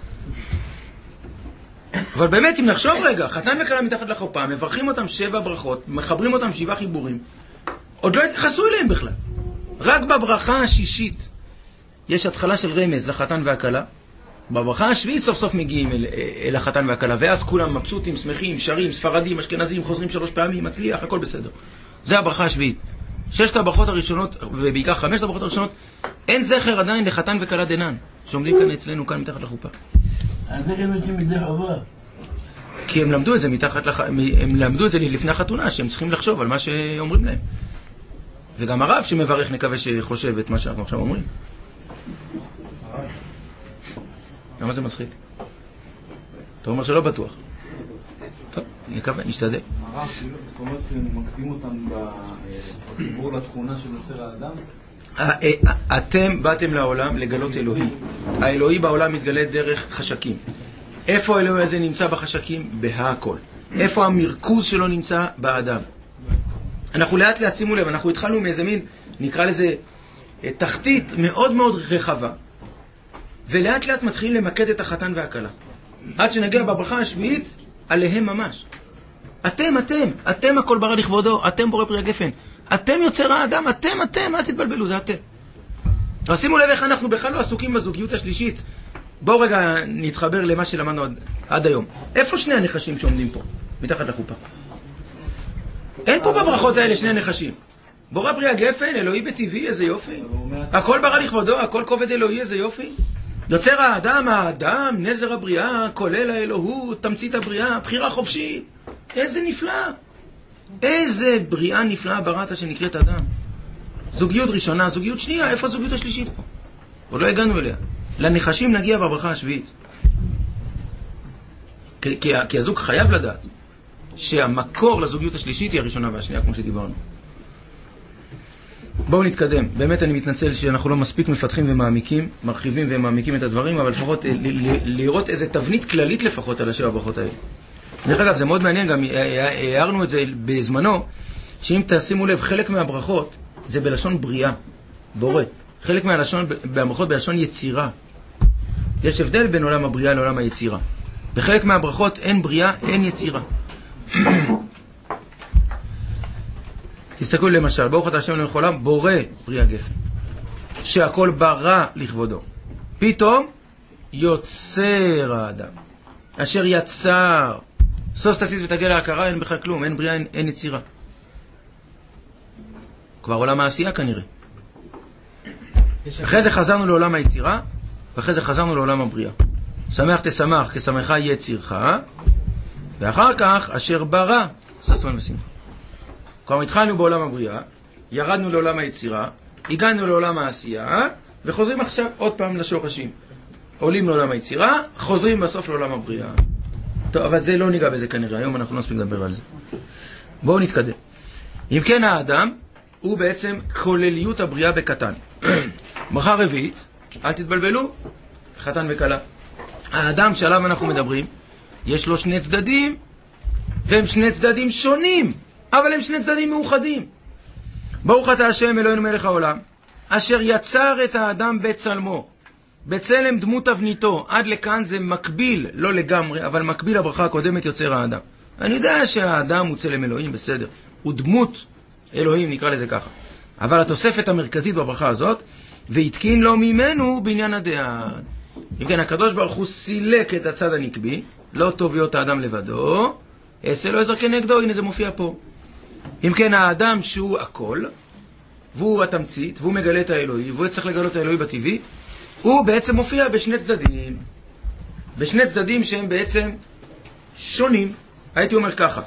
אבל באמת, אם נחשוב רגע, חתן וכלה מתחת לחופה, מברכים אותם 7 ברכות, מחברים אותם 7 חיבורים, עוד לא התייחסו אליהם בכלל. רק בברכה השישית יש התחלה של רמז לחתן והכלה. בברכה השביעית סוף סוף מגיעים אל החתן והכלה, ואז כולם מבסוטים, שמחים, שרים, ספרדים, אשכנזים, חוזרים 3 פעמים, מצליח, הכל בסדר. זה הברכה השביעית. 6 הברכות הראשונות, ובעיקר 5 הברכות הראשונות, אין זכר עדיין לחתן וכלה דנן, שעומדים כאן אצלנו, כאן מתחת לחופה. הזכר יוצאים מדי חובה. כי הם למדו את זה הם למדו את זה לפני החתונה, שהם צריכים לחשוב על מה שאומרים להם. וגם הרב שמברך נקווה שחושב את מה שאנחנו עכשיו אומרים. למה זה מצחיק? אתה אומר שלא בטוח. טוב, נקווה, נשתדל. הרב, זאת אומרת, מקדים אותם בחיבור לתכונה של יוצר האדם? אתם באתם לעולם לגלות אלוהי. האלוהי בעולם מתגלה דרך חשקים. איפה האלוהי הזה נמצא בחשקים? בהכל. איפה המרכוז שלו נמצא? באדם. אנחנו לאט לאט, שימו לב, אנחנו התחלנו מאיזה מין, נקרא לזה, תחתית מאוד מאוד רחבה. ולאט לאט מתחילים למקד את החתן והכלה. עד שנגיע בברכה השביעית, עליהם ממש. אתם הכל ברא לכבודו, אתם בורא פרי הגפן. אתם יוצר האדם, אתם, אל תתבלבלו, זה אתם. אבל שימו לב איך אנחנו בכלל לא עסוקים בזוגיות השלישית. בואו רגע נתחבר למה שלמדנו עד היום. איפה 2 הנחשים שעומדים פה, מתחת לחופה? אין פה בברכות האלה 2 נחשים. בורא פרי הגפן, אלוהי בטבעי, איזה יופי. הכל ברא לכבודו, הכל כובד אלוהי, איזה יופי. יוצר האדם, נזר הבריאה, כולל האלוהות, תמצית הבריאה, בחירה חופשית. איזה נפלא. איזה בריאה נפלאה בראת שנקראת אדם. זוגיות ראשונה, זוגיות שנייה, איפה הזוגיות השלישית פה? עוד לא הגענו אליה. לנחשים נגיע בברכה השביעית. כי הזוג חייב לדעת שהמקור לזוגיות השלישית היא הראשונה והשנייה, כמו שדיברנו. בואו נתקדם. באמת אני מתנצל שאנחנו לא מספיק מפתחים ומעמיקים, מרחיבים ומעמיקים את הדברים, אבל לפחות לראות איזה תבנית כללית לפחות על השבע הברכות האלה. דרך אגב, זה מאוד מעניין, גם הערנו את זה בזמנו, שאם תשימו לב, חלק מהברכות זה בלשון בריאה, בורא. חלק מהברכות בלשון יצירה. יש הבדל בין עולם הבריאה לעולם היצירה. בחלק מהברכות אין בריאה, אין יצירה. תסתכלו למשל, ברוך אתה השם אלוהינו מלך העולם, בורא פרי הגפן, שהכל ברא לכבודו. פתאום יוצר האדם, אשר יצר. סוס תסיס ותגיע להכרה, אין בכלל כלום, אין בריאה, אין יצירה. כבר עולם העשייה כנראה. אחרי זה חזרנו לעולם היצירה, ואחרי זה חזרנו לעולם הבריאה. שמח תשמח, כשמחה יצירך, ואחר כך אשר ברא, ששון ושמחה. כבר התחלנו בעולם הבריאה, ירדנו לעולם היצירה, הגענו לעולם העשייה, וחוזרים עכשיו עוד פעם לשורשים. עולים לעולם היצירה, חוזרים בסוף לעולם הבריאה. טוב, אבל זה לא ניגע בזה כנראה, היום אנחנו לא נספיק לדבר על זה. בואו נתקדם. אם כן, האדם הוא בעצם כולליות הבריאה בקטן. ברכה רביעית, אל תתבלבלו, חתן וכלה. האדם שעליו אנחנו מדברים, יש לו שני צדדים, והם שני צדדים שונים, אבל הם שני צדדים מאוחדים. ברוך אתה השם אלוהינו מלך העולם, אשר יצר את האדם בצלמו, בצלם דמות תבניתו. עד לכאן זה מקביל, לא לגמרי, אבל מקביל לברכה הקודמת יוצר האדם. אני יודע שהאדם הוא צלם אלוהים, בסדר. הוא דמות אלוהים, נקרא לזה ככה. אבל התוספת המרכזית בברכה הזאת, והתקין לו ממנו בעניין הדעה. אם כן, הקדוש ברוך הוא סילק את הצד הנקבי, לא טוב להיות האדם לבדו, אעשה לו עזר כנגדו, הנה זה מופיע פה. אם כן, האדם שהוא הכל, והוא התמצית, והוא מגלה את האלוהי, והוא צריך לגלות את האלוהי בטבעי, הוא בעצם מופיע בשני צדדים. בשני צדדים שהם בעצם שונים. הייתי אומר ככה,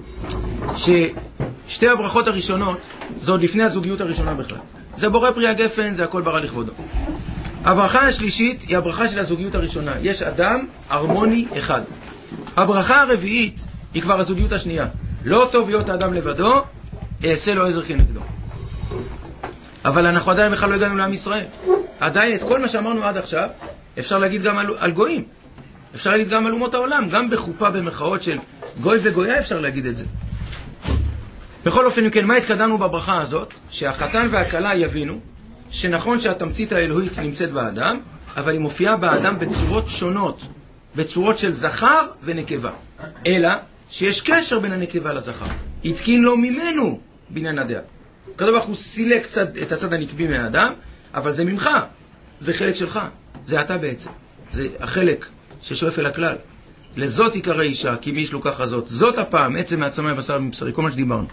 ששתי הברכות הראשונות, זה עוד לפני הזוגיות הראשונה בכלל. זה בורא פרי הגפן, זה הכל ברא לכבודו. הברכה השלישית היא הברכה של הזוגיות הראשונה. יש אדם הרמוני אחד. הברכה הרביעית היא כבר הזוגיות השנייה. לא טוב להיות האדם לבדו, אעשה לו עזר כנגדו. אבל אנחנו עדיין בכלל לא הגענו לעם ישראל. עדיין את כל מה שאמרנו עד עכשיו, אפשר להגיד גם על גויים. אפשר להגיד גם על אומות העולם. גם בחופה במחאות של גוי וגויה אפשר להגיד את זה. בכל אופן, כן, מה התקדמנו בברכה הזאת? שהחתן והכלה יבינו שנכון שהתמצית האלוהית נמצאת באדם, אבל היא מופיעה באדם בצורות שונות, בצורות של זכר ונקבה. אלא שיש קשר בין הנקבה לזכר. התקין לו ממנו בעניין הדעה. הקדוש ברוך הוא סילק את הצד הנקבי מהאדם, אבל זה ממך, זה חלק שלך, זה אתה בעצם. זה החלק ששואף אל הכלל. לזאת יקרא אישה, כי מי יש לו ככה זאת. זאת הפעם, עצם מעצמי הבשר מבשרי, כל מה שדיברנו.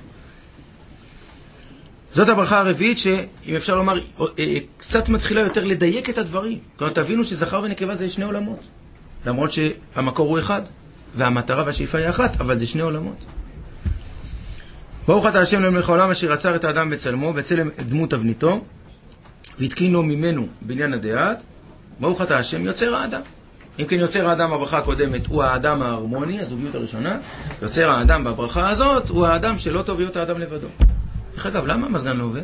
זאת הברכה הרביעית שאם אפשר לומר, קצת מתחילה יותר לדייק את הדברים. כלומר, תבינו שזכר ונקבה זה שני עולמות. למרות שהמקור הוא אחד, והמטרה והשאיפה היא אחת, אבל זה שני עולמות. ברוך אתה השם אלוהינו מלך העולם, אשר יצר את האדם בצלמו, בצלם דמות תבניתו, והתקין לו ממנו בעניין הדעת. ברוך אתה השם יוצר האדם. אם כן, יוצר האדם בברכה הקודמת הוא האדם ההרמוני, הזוגיות הראשונה. יוצר האדם בברכה הזאת הוא האדם שלא טוב להיות האדם לבדו. איך אגב, למה המזגן לא עובד?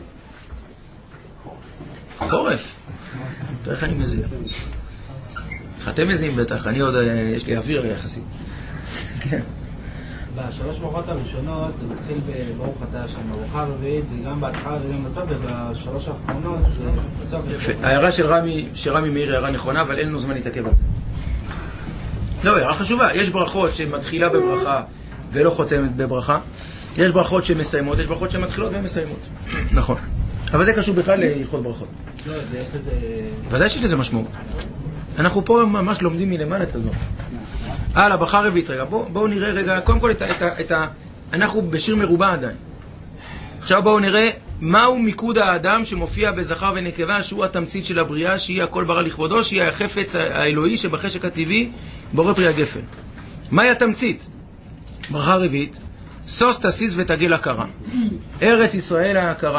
חורף. תראה איך אני מזיע. אתם מזיעים בטח, אני עוד, יש לי אוויר יחסית. כן. בשלוש ברכות הראשונות זה מתחיל בברוך אתה השם. בברכה הרביעית זה גם בהתחלה וגם בסוף, ובשלוש האחרונות זה בסוף. יפה. ההערה של רמי מאיר הערה נכונה, אבל אין לנו זמן להתעכב על זה. לא, הערה חשובה. יש ברכות שמתחילה בברכה ולא חותמת בברכה. יש ברכות שמסיימות, יש ברכות שמתחילות ומסיימות. נכון. אבל זה קשור בכלל להלכות ברכות. לא, זה יש לזה... ודאי שיש לזה משמעות. אנחנו פה ממש לומדים מלמעלה את הזמן. הברכה הרביעית רגע. בואו נראה רגע, קודם כל אנחנו בשיר מרובע עדיין. עכשיו בואו נראה מהו מיקוד האדם שמופיע בזכר ונקבה, שהוא התמצית של הבריאה, שהיא הכל ברא לכבודו, שהיא החפץ האלוהי שבחשק הטבעי בורא פרי הגפן. מהי התמצית? ברכה רביעית, סוס תסיס ותגל הכרה. ארץ ישראל ההכרה.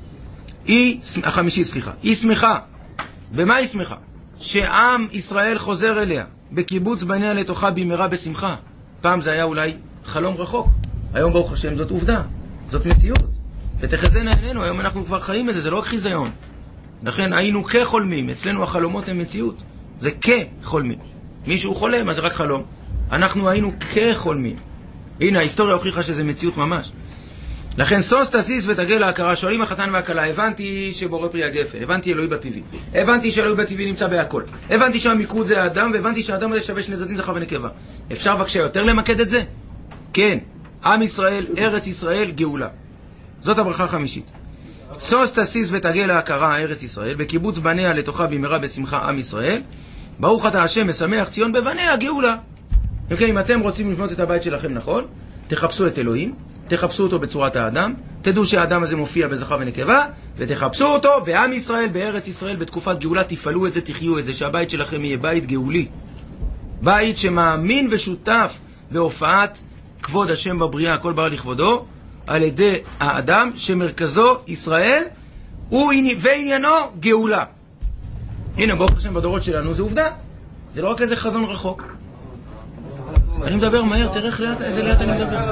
החמישית, היא שמחה. במה היא שמחה? שעם ישראל חוזר אליה, בקיבוץ בניה לתוכה במהרה בשמחה. פעם זה היה אולי חלום רחוק. היום ברוך השם זאת עובדה, זאת מציאות. ותחזינה עינינו, היום אנחנו כבר חיים את זה, זה לא רק חיזיון. לכן היינו כחולמים, אצלנו החלומות הן מציאות. זה כחולמים. מישהו חולם, אז זה רק חלום. אנחנו היינו כחולמים. הנה, ההיסטוריה הוכיחה שזה מציאות ממש. לכן סוס תסיס ותגל להכרה. שואלים החתן והכלה, הבנתי שבורא פרי הגפן, הבנתי אלוהי בטבעי, הבנתי שאלוהי בטבעי נמצא בהכל, הבנתי שהמיקוד זה האדם, והבנתי שהאדם הזה שווה שני צדדים זכר ונקבה. אפשר בבקשה יותר למקד את זה? כן. עם ישראל, ארץ ישראל, גאולה. זאת הברכה החמישית. סוס תסיס ותגל להכרה ארץ ישראל, בקיבוץ בניה לתוכה במהרה בשמחה עם ישראל. ברוך אתה השם משמח ציון בבניה גאולה. אם אתם רוצים לבנות את הבית שלכם נכון, תחפשו את אלוהים, תחפשו אותו בצורת האדם, תדעו שהאדם הזה מופיע בזכר ונקבה, ותחפשו אותו בעם ישראל, בארץ ישראל, בתקופת גאולה, תפעלו את זה, תחיו את זה, שהבית שלכם יהיה בית גאולי. בית שמאמין ושותף בהופעת כבוד השם בבריאה, הכל ברא לכבודו, על ידי האדם שמרכזו ישראל, ועניינו גאולה. הנה, ברוך השם בדורות שלנו, זה עובדה. זה לא רק איזה חזון רחוק. אני מדבר מהר, תראה איך לאט, איזה לאט אני מדבר.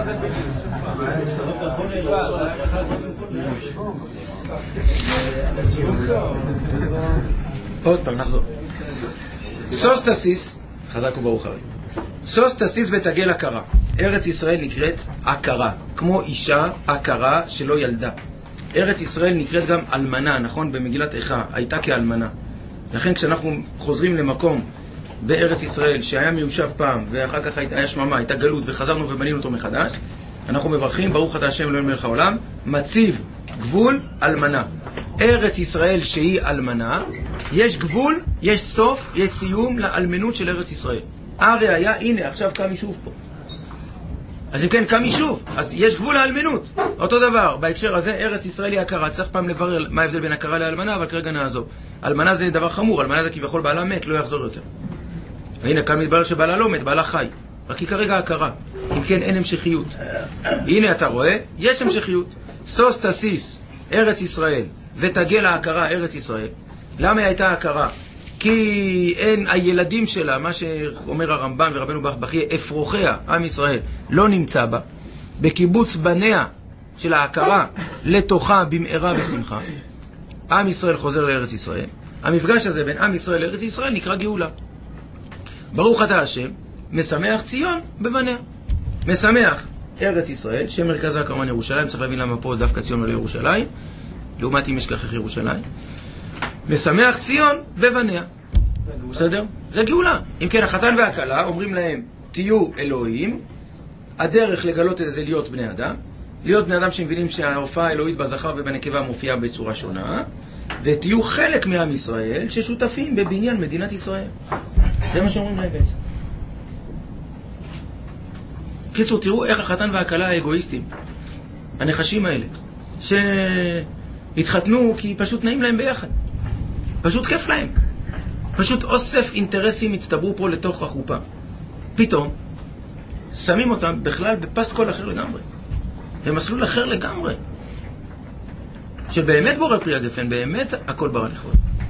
עוד פעם, נחזור. סוס תסיס, חזק וברוך הרי. סוס תסיס ותגל עקרה. ארץ ישראל נקראת עקרה, כמו אישה עקרה שלא ילדה. ארץ ישראל נקראת גם אלמנה, נכון? במגילת איכה, הייתה כאלמנה. לכן כשאנחנו חוזרים למקום בארץ ישראל שהיה מיושב פעם, ואחר כך היה שממה, הייתה גלות, וחזרנו ובנינו אותו מחדש, אנחנו מברכים, ברוך אתה השם אלוהינו מלך העולם, מציב גבול אלמנה. ארץ ישראל שהיא אלמנה, יש גבול, יש סוף, יש סיום לאלמנות של ארץ ישראל. הראיה, הנה, עכשיו קם יישוב פה. אז אם כן, קם יישוב, אז יש גבול לאלמנות. אותו דבר, בהקשר הזה, ארץ ישראל היא הכרה. צריך פעם לברר מה ההבדל בין הכרה לאלמנה, אבל כרגע נעזוב. אלמנה זה דבר חמור, אלמנה זה כביכול בעלה מת, לא יחזור יותר. והנה, כאן מתברר שבעלה לא מת, בעלה חי. רק היא כרגע הכרה. אם כן, אין המשכיות. הנה, אתה רואה, יש המשכיות. סוס תסיס, ארץ ישראל, ותגל ההכרה, ארץ ישראל. למה היא הייתה הכרה? כי אין הילדים שלה, מה שאומר הרמב"ם ורבנו בחייא, אפרוחיה, עם ישראל, לא נמצא בה. בקיבוץ בניה של ההכרה לתוכה במהרה ושמחה. עם ישראל חוזר לארץ ישראל. המפגש הזה בין עם ישראל לארץ ישראל נקרא גאולה. ברוך אתה השם, משמח ציון בבניה. משמח ארץ ישראל, שמרכזה כמובן ירושלים, צריך להבין למה פה דווקא ציון ולא ירושלים, לעומת אם אשכחך ירושלים. משמח ציון בבניה. בסדר? זה גאולה. אם כן, החתן והכלה אומרים להם, תהיו אלוהים, הדרך לגלות את זה להיות בני אדם, להיות בני אדם שמבינים שההופעה האלוהית בזכר ובנקבה מופיעה בצורה שונה, ותהיו חלק מעם ישראל ששותפים בבניין מדינת ישראל. זה מה שאומרים להם בעצם. קיצור, תראו איך החתן והכלה האגואיסטים, הנחשים האלה, שהתחתנו כי פשוט נעים להם ביחד. פשוט כיף להם. פשוט אוסף אינטרסים הצטברו פה לתוך החופה. פתאום שמים אותם בכלל בפסקול אחר לגמרי. במסלול אחר לגמרי. שבאמת בורא פרי הגפן, באמת הכל ברא לכבוד.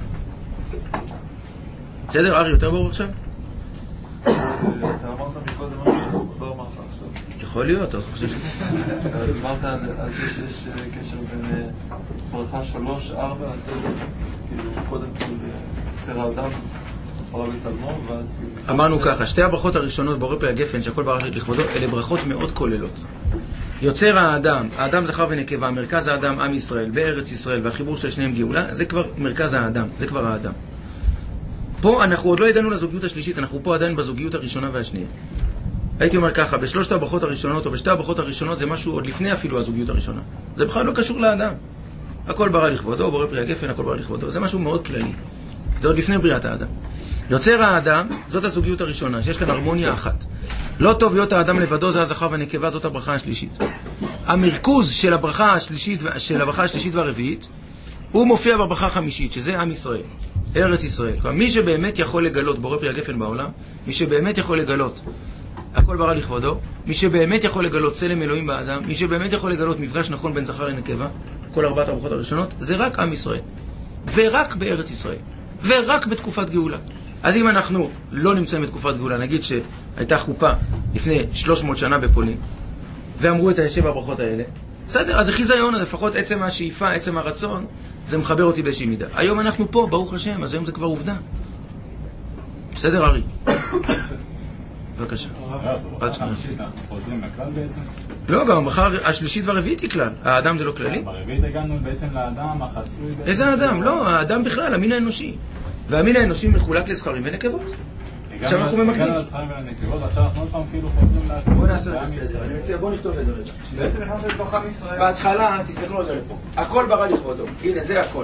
בסדר, ארי, יותר ברור עכשיו? אתה אמרת מקודם משהו, לא אמרת עכשיו. יכול להיות, אתה חושב דיברת על זה שיש קשר בין ברכה 3, 4, הסדר, כאילו קודם כל צר האדם, חולה בצלמו, ואז... אמרנו ככה, שתי הברכות הראשונות בורא פרי הגפן, שהכל ברא לכבודו, אלה ברכות מאוד כוללות. יוצר האדם, האדם זכר ונקבה, מרכז האדם, עם ישראל, בארץ ישראל, והחיבור של שניהם גאולה, זה כבר מרכז האדם, זה כבר האדם. פה אנחנו עוד לא ידענו לזוגיות השלישית, אנחנו פה עדיין בזוגיות הראשונה והשנייה. הייתי אומר ככה, בשלושת הברכות הראשונות או בשתי הברכות הראשונות זה משהו עוד לפני אפילו הזוגיות הראשונה. זה בכלל לא קשור לאדם. הכל ברא לכבודו, בורא פרי הגפן, הכל ברא לכבודו. זה משהו מאוד כללי. זה עוד לפני בריאת האדם. יוצר האדם, זאת הזוגיות הראשונה, שיש כאן הרמוניה אחת. לא טוב להיות האדם לבדו, זה הזכר והנקבה, זאת הברכה השלישית. המרכוז של הברכה השלישית והרביעית, הוא מופיע בברכה החמישית, שזה עם ישראל, ארץ ישראל. כלומר, מי שבאמת יכול לגלות בורא פרי הגפן בעולם, מי שבאמת יכול לגלות הכל ברא לכבודו, מי שבאמת יכול לגלות צלם אלוהים באדם, מי שבאמת יכול לגלות מפגש נכון בין זכר לנקבה, כל ארבעת הברכות הראשונות, זה רק עם ישראל. ורק בארץ ישראל. ורק בתקופת גאולה. אז אם אנחנו לא נמצאים בתקופת גאולה, נגיד שהייתה חופה לפני 300 שנה בפולין, ואמרו את השבע הברכות האלה, בסדר, אז זה חיזיון, לפחות עצם השאיפה, עצם הרצון, זה מחבר אותי באיזושהי מידה. היום אנחנו פה, ברוך השם, אז היום זה כבר עובדה. בסדר, ארי? בבקשה. אנחנו חוזרים לכלל בעצם? לא, גם מחר השלישית והרביעית היא כלל. האדם זה לא כללי? ברביעית הגענו בעצם לאדם, החצוי... איזה אדם? לא, האדם בכלל, המין האנושי. והמין האנושי מחולק לזכרים ונקבות. עכשיו אנחנו ממקדים. הגענו לזכרים ולנקבות, עכשיו אנחנו עוד פעם כאילו חוזרים לכלל. בוא נעשה את בסדר, אני מציע, בוא נכתוב את זה רגע. בעצם נכנס לתוך עם ישראל. בהתחלה, תסתכלו על זה לפה. הכל ברא לכבודו. הנה, זה הכל.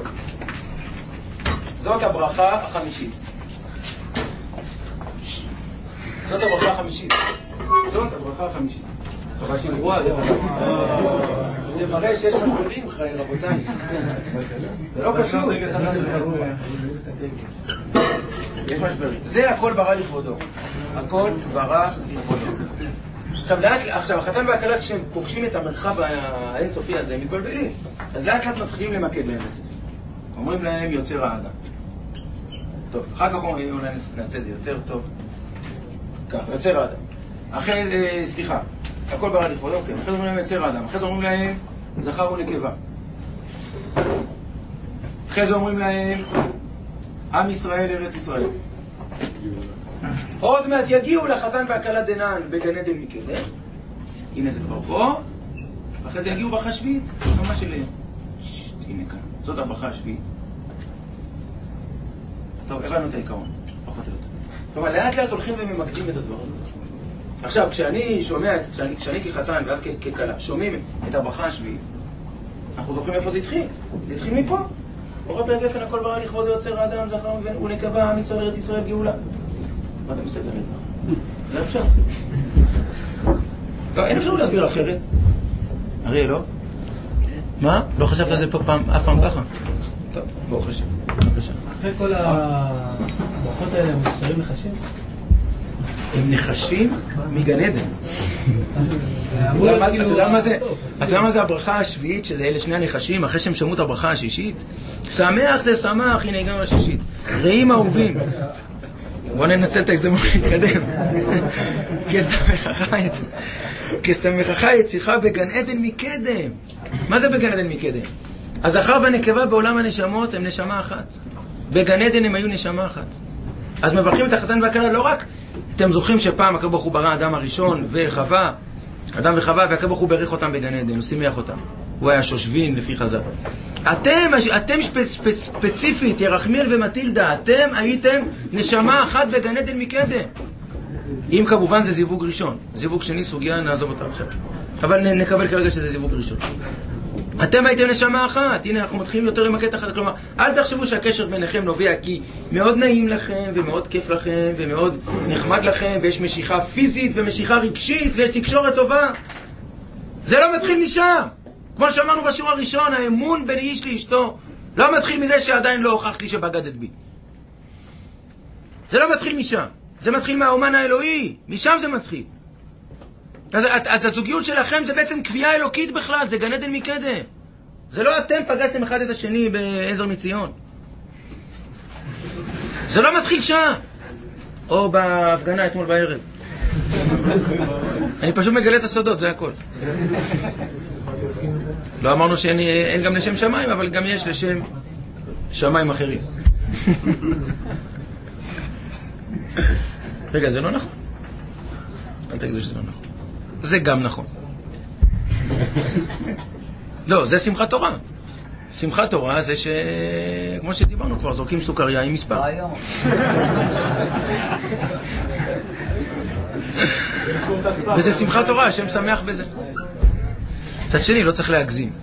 זאת הברכה החמישית. זאת הברכה החמישית. זאת הברכה החמישית. זה מראה שיש משברים, חיי רבותיי. זה לא קשור. יש משברים. זה הכל ברא לכבודו. הכל ברא לכבודו. עכשיו, החתן והכלה, כשהם פוגשים את המרחב האינסופי הזה, הם מתבלבלים. אז לאט לאט מתחילים למקד להם את זה. אומרים להם יוצר האדם. טוב, אחר כך אולי נעשה את זה יותר טוב. ככה, יוצר האדם. אחרי, סליחה, הכל ברא לכבודו, אוקיי. אחרי זה אומרים להם יוצר האדם. אחרי זה אומרים להם זכר ונקבה. אחרי זה אומרים להם עם ישראל, ארץ ישראל. עוד מעט יגיעו לחתן והכלה דנן בגן עדן מקדם. הנה זה כבר פה. אחרי זה יגיעו ברכה השביעית. ממש אליהם. הנה כאן. זאת הברכה השביעית. טוב, הבנו את העיקרון. פחות או יותר. כלומר, לאט לאט הולכים וממקדים את הדבר. עכשיו, כשאני שומע, כשאני כחתן ואת ככלה, שומעים את הברכה השביעית, אנחנו זוכרים איפה זה התחיל. זה התחיל מפה. בורא פרק גפן הכל ברא לכבוד יוצר האדם זכר ונקבה עם ישראל ארץ ישראל גאולה. מה אתה מסתכל לך? זה הפשט. לא, אין אפשר להסביר אחרת. אריה, לא? מה? לא חשבת על זה אף פעם ככה? טוב, בואו חשב. בבקשה. אחרי כל הברכות האלה הם נשארים נחשים? הם נחשים מגן עדן. אתה יודע מה זה? אתה יודע מה זה הברכה השביעית, שזה אלה שני הנחשים, אחרי שהם שמעו את הברכה השישית? שמח תשמח, הנה הגענו לשישית. רעים אהובים. בואו ננצל את ההזדמנות להתקדם. כשמחך יצירך בגן עדן מקדם. מה זה בגן עדן מקדם? הזכר והנקבה בעולם הנשמות הם נשמה אחת. בגן עדן הם היו נשמה אחת. אז מברכים את החתן והכלה לא רק, אתם זוכרים שפעם הקדוש ברוך הוא ברא האדם הראשון וחווה, אדם וחווה, והקדוש ברוך הוא ברך אותם בגן עדן, הוא שימח אותם. הוא היה שושבין לפי חז"ל. אתם ספציפית, ירחמיאל ומטילדה, אתם הייתם נשמה אחת בגן עדן מקדם. אם כמובן זה זיווג ראשון. זיווג שני סוגיה, נעזוב אותה עכשיו. אבל נקבל כרגע שזה זיווג ראשון. אתם הייתם נשמה אחת. הנה, אנחנו מתחילים יותר למקד אחת. כלומר, אל תחשבו שהקשר ביניכם נובע כי מאוד נעים לכם, ומאוד כיף לכם, ומאוד נחמד לכם, ויש משיכה פיזית ומשיכה רגשית, ויש תקשורת טובה. זה לא מתחיל משם. כמו שאמרנו בשיעור הראשון, האמון בין איש לאשתו לא מתחיל מזה שעדיין לא הוכחת לי שבגדת בי. זה לא מתחיל משם. זה מתחיל מהאומן האלוהי. משם זה מתחיל. אז הזוגיות שלכם זה בעצם קביעה אלוקית בכלל, זה גן עדן מקדם. זה לא אתם פגשתם אחד את השני בעזר מציון. זה לא מתחיל שם. או בהפגנה אתמול בערב. אני פשוט מגלה את הסודות, זה הכל. לא אמרנו שאין גם לשם שמיים, אבל גם יש לשם שמיים אחרים. רגע, זה לא נכון. אל תגידו שזה לא נכון. זה גם נכון. לא, זה שמחת תורה. שמחת תורה זה כמו שדיברנו כבר, זורקים סוכריה עם מספר. וזה שמחת תורה, השם שמח בזה. מצד שני, לא צריך להגזים.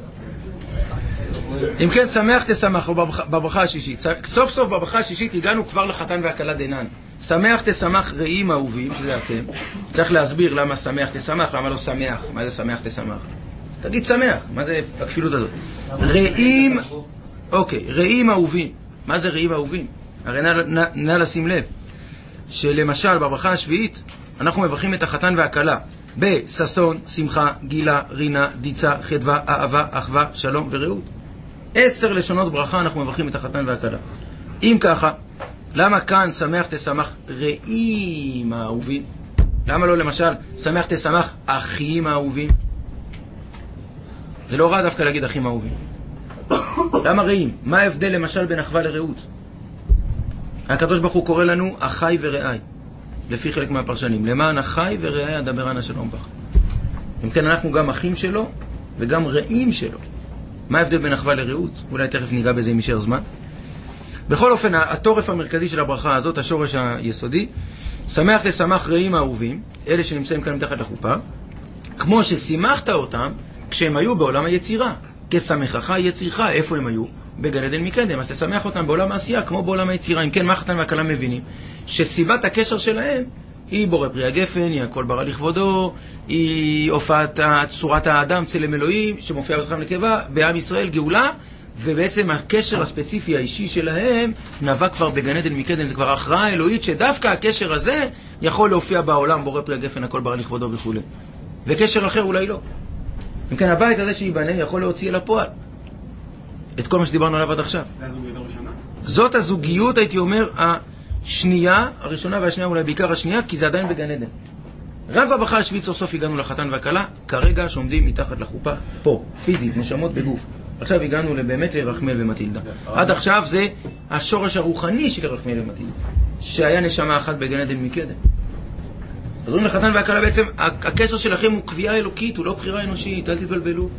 אם כן, שמח תשמח בברכה השישית. סוף סוף בברכה השישית הגענו כבר לחתן והכלה דנן. שמח תשמח רעים אהובים, שזה אתם. צריך להסביר למה שמח תשמח, למה לא שמח. מה זה שמח תשמח? תגיד שמח, מה זה הכפילות הזאת? רעים, אוקיי, רעים אהובים. מה זה רעים אהובים? הרי נא לשים לב, שלמשל בברכה השביעית, אנחנו מברכים את החתן והכלה. בששון, שמחה, גילה, רינה, דיצה, חדווה, אהבה, אחווה, שלום ורעות. 10 לשונות ברכה אנחנו מברכים את החתן והכלה. אם ככה, למה כאן שמח תשמח רעים האהובים? למה לא למשל שמח תשמח אחים האהובים? זה לא רע דווקא להגיד אחים האהובים. למה רעים? מה ההבדל למשל בין אחווה לרעות? הקדוש ברוך הוא קורא לנו אחי ורעי, לפי חלק מהפרשנים. למען אחי ורעי אדבר אנא שלום בך. אם כן, אנחנו גם אחים שלו וגם רעים שלו. מה ההבדל בין אחווה לרעות? אולי תכף ניגע בזה אם יישאר זמן. בכל אופן, התורף המרכזי של הברכה הזאת, השורש היסודי, שמח תשמח רעים האהובים, אלה שנמצאים כאן מתחת לחופה, כמו ששימחת אותם כשהם היו בעולם היצירה. כשמחך יצירך, איפה הם היו? בגן עדן מקדם. אז תשמח אותם בעולם העשייה כמו בעולם היצירה. אם כן, מה החתן והכלה מבינים? שסיבת הקשר שלהם היא בורא פרי הגפן, היא הכל ברא לכבודו, היא הופעת צורת האדם, צלם אלוהים, שמופיע בזכר ונקבה, בעם ישראל גאולה, ובעצם הקשר הספציפי האישי שלהם נבע כבר בגן עדן מקדם. זה כבר הכרעה אלוהית שדווקא הקשר הזה יכול להופיע בעולם בורא פרי הגפן, הכל ברא לכבודו וכו'. וקשר אחר אולי לא. אם כן, הבית הזה שיבנה יכול להוציא אל הפועל את כל מה שדיברנו עליו עד עכשיו. זה הזוגיות הראשונה? זאת הזוגיות, הייתי אומר, השנייה, הראשונה והשנייה, אולי בעיקר השנייה, כי זה עדיין בגן עדן. רק בברכה השביעית סוף סוף הגענו לחתן והכלה, כרגע שעומדים מתחת לחופה, פה, פיזית, נשמות בגוף. עכשיו הגענו באמת לרחמיאל ומטילדה. עד עכשיו זה השורש הרוחני של רחמיאל ומטילדה. שהיה נשמה אחת בגן עדן מקדם. אז אומרים לחתן והכלה בעצם, הקשר שלכם הוא קביעה אלוקית, הוא לא בחירה אנושית, אל תתבלבלו.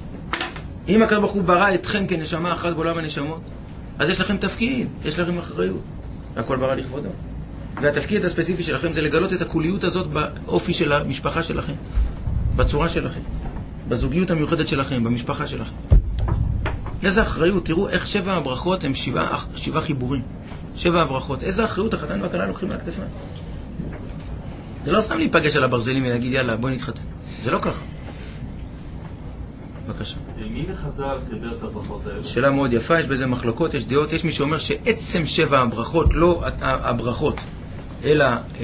אם הקדוש ברוך הוא ברא אתכם כנשמה אחת בעולם הנשמות, אז יש לכם תפקיד, יש לכם אחריות. הכל ברא לכבודו. והתפקיד הספציפי שלכם זה לגלות את הכוליות הזאת באופי של המשפחה שלכם, בצורה שלכם, בזוגיות המיוחדת שלכם, במשפחה שלכם. איזה אחריות, תראו איך 7 הברכות הם 7 חיבורים. 7 הברכות, איזה אחריות החתן והכלה לוקחים על הכתפיים. זה לא סתם להיפגש על הברזלים ולהגיד יאללה בואי נתחתן, זה לא ככה. בבקשה. מי מחז"ל חיבר את הברכות האלה? שאלה מאוד יפה, יש בזה מחלוקות, יש דעות, יש מי שאומר שעצם 7 הברכות, לא הברכות, אלא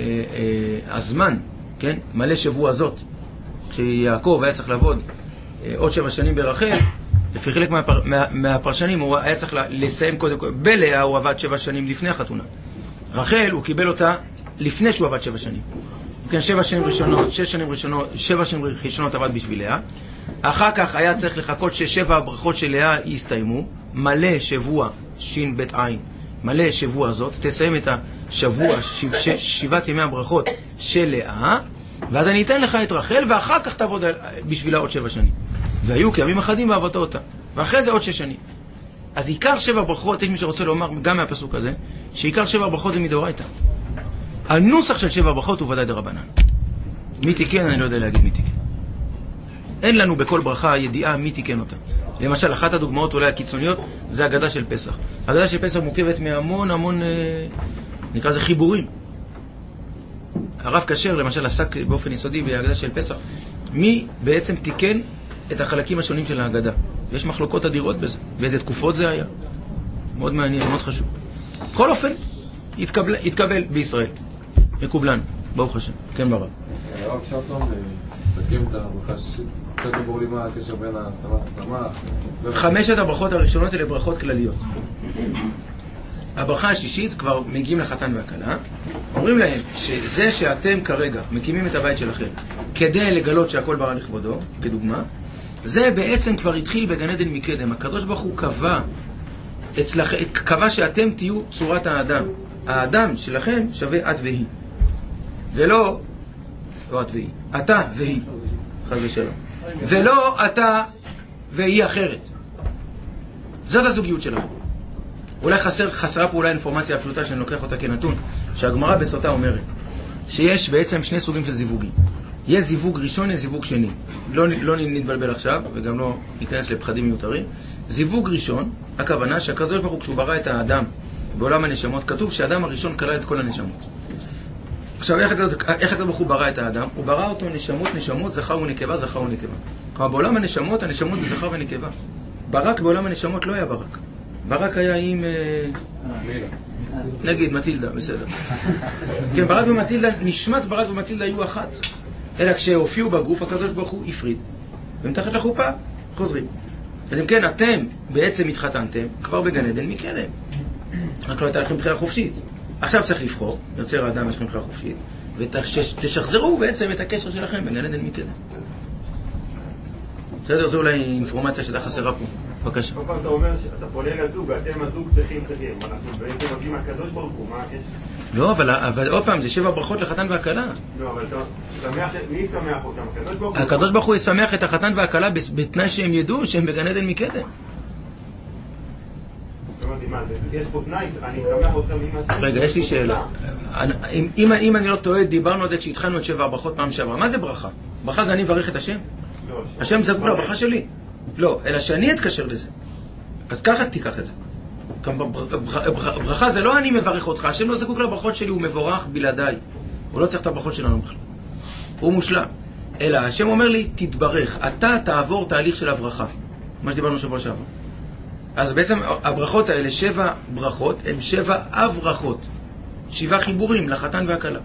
הזמן, כן? מלא שבוע הזאת, כשיעקב היה צריך לעבוד עוד 7 שנים ברחל, לפי חלק מהפרשנים הוא היה צריך לסיים קודם כל, בלאה הוא עבד 7 שנים לפני החתונה. רחל הוא קיבל אותה לפני שהוא עבד 7 שנים. כן, 7 שנים ראשונות, 7 שנים ראשונות עבד בשביל לאה. אחר כך היה צריך לחכות ש7 הברכות של לאה יסתיימו, מלא שבוע שין בית עין, מלא שבוע הזאת, תסיים את השבוע 7 ימי הברכות של לאה, ואז אני אתן לך את רחל, ואחר כך תעבוד בשבילה עוד 7 שנים. והיו כימים אחדים ועבדת אותה, ואחרי זה עוד 6 שנים. אז עיקר 7 ברכות, יש מי שרוצה לומר גם מהפסוק הזה, שעיקר 7 ברכות זה מדאורייתא. הנוסח של 7 ברכות הוא ודאי דרבנן. מי תיקן, אני לא יודע להגיד מי תיקן. אין לנו בכל ברכה ידיעה מי תיקן אותה. למשל, אחת הדוגמאות אולי הקיצוניות זה הגדה של פסח. הגדה של פסח מורכבת מהמון נקרא זה חיבורים. הרב כשר למשל עסק באופן יסודי בהגדה של פסח. מי בעצם תיקן את החלקים השונים של ההגדה? יש מחלוקות אדירות בזה. באיזה תקופות זה היה? מאוד מעניין, מאוד חשוב. בכל אופן, התקבל בישראל. מקובלן, ברוך השם. כן ברב. הרב שפטון, תקים את הברכה השישית. קצת דבור לי מה הקשר בין השמח. 5 הברכות הראשונות אלה ברכות כלליות. הברכה השישית כבר מגיעים לחתן והכלה. אומרים להם שזה שאתם כרגע מקימים את הבית שלכם כדי לגלות שהכל ברא לכבודו, כדוגמה, זה בעצם כבר התחיל בגן עדן מקדם. הקדוש ברוך הוא קבע שאתם תהיו צורת האדם. האדם שלכם שווה את והיא. ולא את והיא. אתה והיא. חס ושלום. ולא אתה והיא אחרת. זאת הזוגיות שלכם. אולי חסרה פה אולי אינפורמציה הפשוטה שאני לוקח אותה כנתון, שהגמרא בסוטה אומרת שיש בעצם 2 סוגים של זיווגים. יש זיווג ראשון, יש זיווג שני. לא נתבלבל עכשיו, וגם לא ניכנס לפחדים מיותרים. זיווג ראשון, הכוונה שהקדוש ברוך הוא כשהוא ברא את האדם בעולם הנשמות, כתוב שהאדם הראשון כלל את כל הנשמות. עכשיו, איך הקדוש ברוך הוא ברא את האדם? הוא ברא אותו נשמות, זכר ונקבה, זכר ונקבה. כלומר, בעולם הנשמות זה זכר ונקבה. ברק בעולם הנשמות לא היה ברק. ברק היה עם... נגיד, מטילדה, בסדר. כן, ברק ומטילדה, נשמת ברק ומטילדה היו אחת. אלא כשהופיעו בגוף, הקדוש ברוך הוא הפריד. ומתחת לחופה, חוזרים. אז אם כן, אתם בעצם התחתנתם כבר בגן עדן מקדם. רק לא הייתה לכם בחירה חופשית. עכשיו צריך לבחור, יוצר האדם יש לכם בחירה חופשית, ותשחזרו בעצם את הקשר שלכם בגן עדן מקדם. בסדר, זו אולי אינפורמציה שאתה חסרה פה. בבקשה. כל פעם אתה אומר שאתה פונה לזוג, אתם הזוג צריכים. אנחנו בעצם מגיעים הקדוש ברוך הוא, מה הקשר? לא, אבל עוד פעם, זה 7 ברכות לחתן והכלה. לא, אבל מי ישמח אותם? הקדוש ברוך הוא? הקדוש ברוך הוא ישמח את החתן והכלה בתנאי שהם ידעו שהם בגן עדן מקדם. יש פה תנאי, אני אשמח אתכם עם... רגע, יש לי שאלה. אם אני לא טועה, דיברנו על זה כשהתחלנו את 7 הברכות פעם שעברה. מה זה ברכה? ברכה זה אני אברך את השם? השם זקוק לברכה שלי? לא, אלא שאני אתקשר לזה. אז ככה תיקח את זה. ברכה זה לא אני מברך אותך, השם לא זקוק לברכות שלי, הוא מבורך בלעדיי. הוא לא צריך את הברכות שלנו בכלל. הוא מושלם. אלא השם אומר לי, תתברך, אתה תעבור תהליך של הברכה. מה שדיברנו שבוע שעבר. אז בעצם הברכות האלה, 7 ברכות, הן 7 הברכות. 7 חיבורים לחתן והכלה.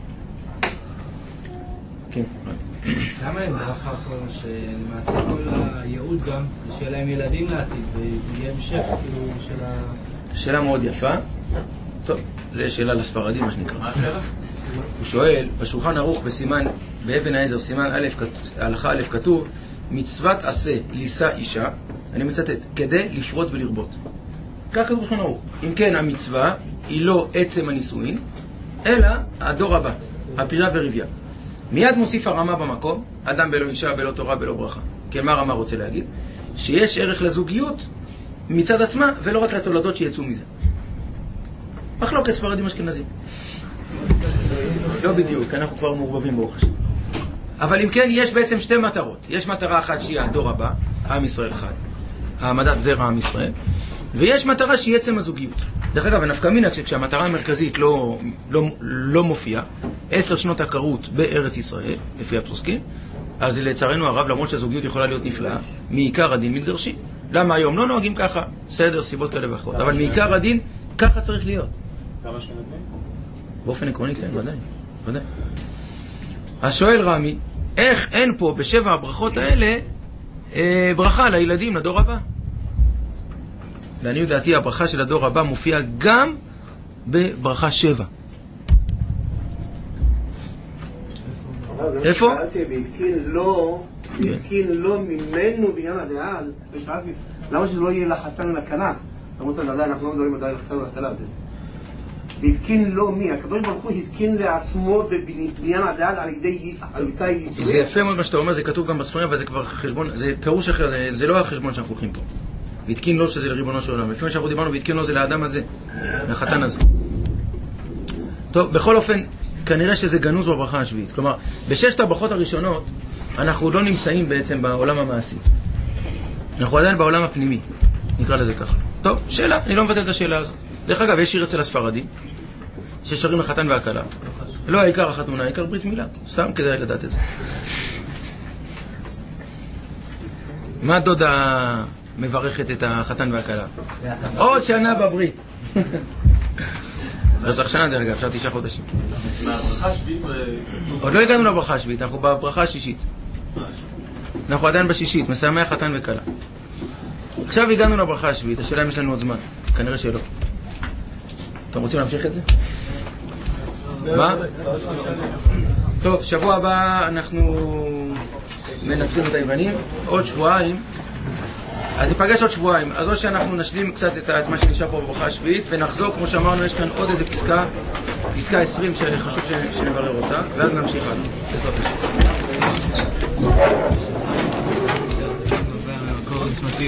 כן. למה אין ברכה פה שלמעשה כל הייעוד גם, שיהיה להם ילדים לעתיד, ויהיה המשך כאילו של ה... שאלה מאוד יפה. טוב, זו שאלה לספרדים, מה שנקרא. מה השאלה? הוא שואל, בשולחן ערוך בסימן, באבן העזר, סימן א', הלכה א', כתוב, מצוות עשה לישא אישה, אני מצטט, כדי לפרוט ולרבות. כך כתוב בשולחן ערוך. אם כן, המצווה היא לא עצם הנישואין, אלא הדור הבא, הפרייה ורבייה. מיד מוסיף הרמה במקום, אדם בלא אישה, בלא תורה, בלא ברכה. כן, מה הרמה רוצה להגיד? שיש ערך לזוגיות מצד עצמה, ולא רק לתולדות שיצאו מזה. מחלוקת ספרדים אשכנזים. לא בדיוק, אנחנו כבר מעורבבים ברוך השם. אבל אם כן, יש בעצם שתי מטרות. יש מטרה אחת שהיא הדור הבא, עם ישראל אחד, העמדת זרע עם ישראל, ויש מטרה שהיא עצם הזוגיות. דרך אגב, הנפקא מינה, כשהמטרה המרכזית לא מופיעה, 10 שנות עקרות בארץ ישראל, לפי הפסוקים, אז לצערנו הרב, למרות שהזוגיות יכולה להיות נפלאה, מעיקר הדין מתגרשים. למה היום לא נוהגים ככה? סדר, סיבות כאלה ואחרות. אבל מעיקר הדין, ככה צריך להיות. כמה אשכנזים? באופן עקרוני, כן, ודאי. אז שואל רמי, איך אין פה בשבע הברכות האלה ברכה לילדים, לדור הבא? לעניות דעתי, הברכה של הדור הבא מופיעה גם בברכה 7. איפה? והתקין לו ממנו בעניין הדעה, ושאלתי, למה שזה לא יהיה לחתן ולכלה? למרות שעדיין אנחנו לא מדברים עדיין לחתן ולכלה הזה. והתקין לו מי? הקדוש ברוך הוא התקין לעצמו בבניין הדעה על ידי יצורים. זה יפה מאוד מה שאתה אומר, זה כתוב גם בספרים, אבל זה כבר חשבון, זה פירוש אחר, זה לא החשבון שאנחנו הולכים פה. והתקין לו שזה לריבונו של עולם. לפני שאנחנו דיברנו, והתקין לו זה לאדם הזה, לחתן הזה. טוב, בכל אופן, כנראה שזה גנוז בברכה השביעית. כלומר, בששת הברכות הראשונות, אנחנו לא נמצאים בעצם בעולם המעשי. אנחנו עדיין בעולם הפנימי, נקרא לזה ככה. טוב, שאלה, אני לא מבטל את השאלה הזאת. דרך אגב, יש שיר אצל הספרדים, ששרים לחתן והכלה. לא העיקר החתונה, העיקר ברית מילה. סתם כדאי לדעת את זה. מה דודה מברכת את החתן והכלה? עוד שנה בברית. לא צריך שנה דרך אגב, אפשר 9 חודשים. עוד לא הגענו לברכה השביעית, אנחנו בברכה השישית. אנחנו עדיין בשישית, משמח חתן וכלה. עכשיו הגענו לברכה השביעית, השאלה אם יש לנו עוד זמן. כנראה שלא. אתם רוצים להמשיך את זה? מה? טוב, שבוע הבא אנחנו מנצחים את היוונים, עוד שבועיים. אז ניפגש עוד שבועיים. אז או שאנחנו נשלים קצת את מה שנשאר פה בברכה השביעית, ונחזור, כמו שאמרנו, יש כאן עוד איזה פסקה 20 שחשוב שנברר אותה, ואז נמשיך הלאה. בסוף השביעית.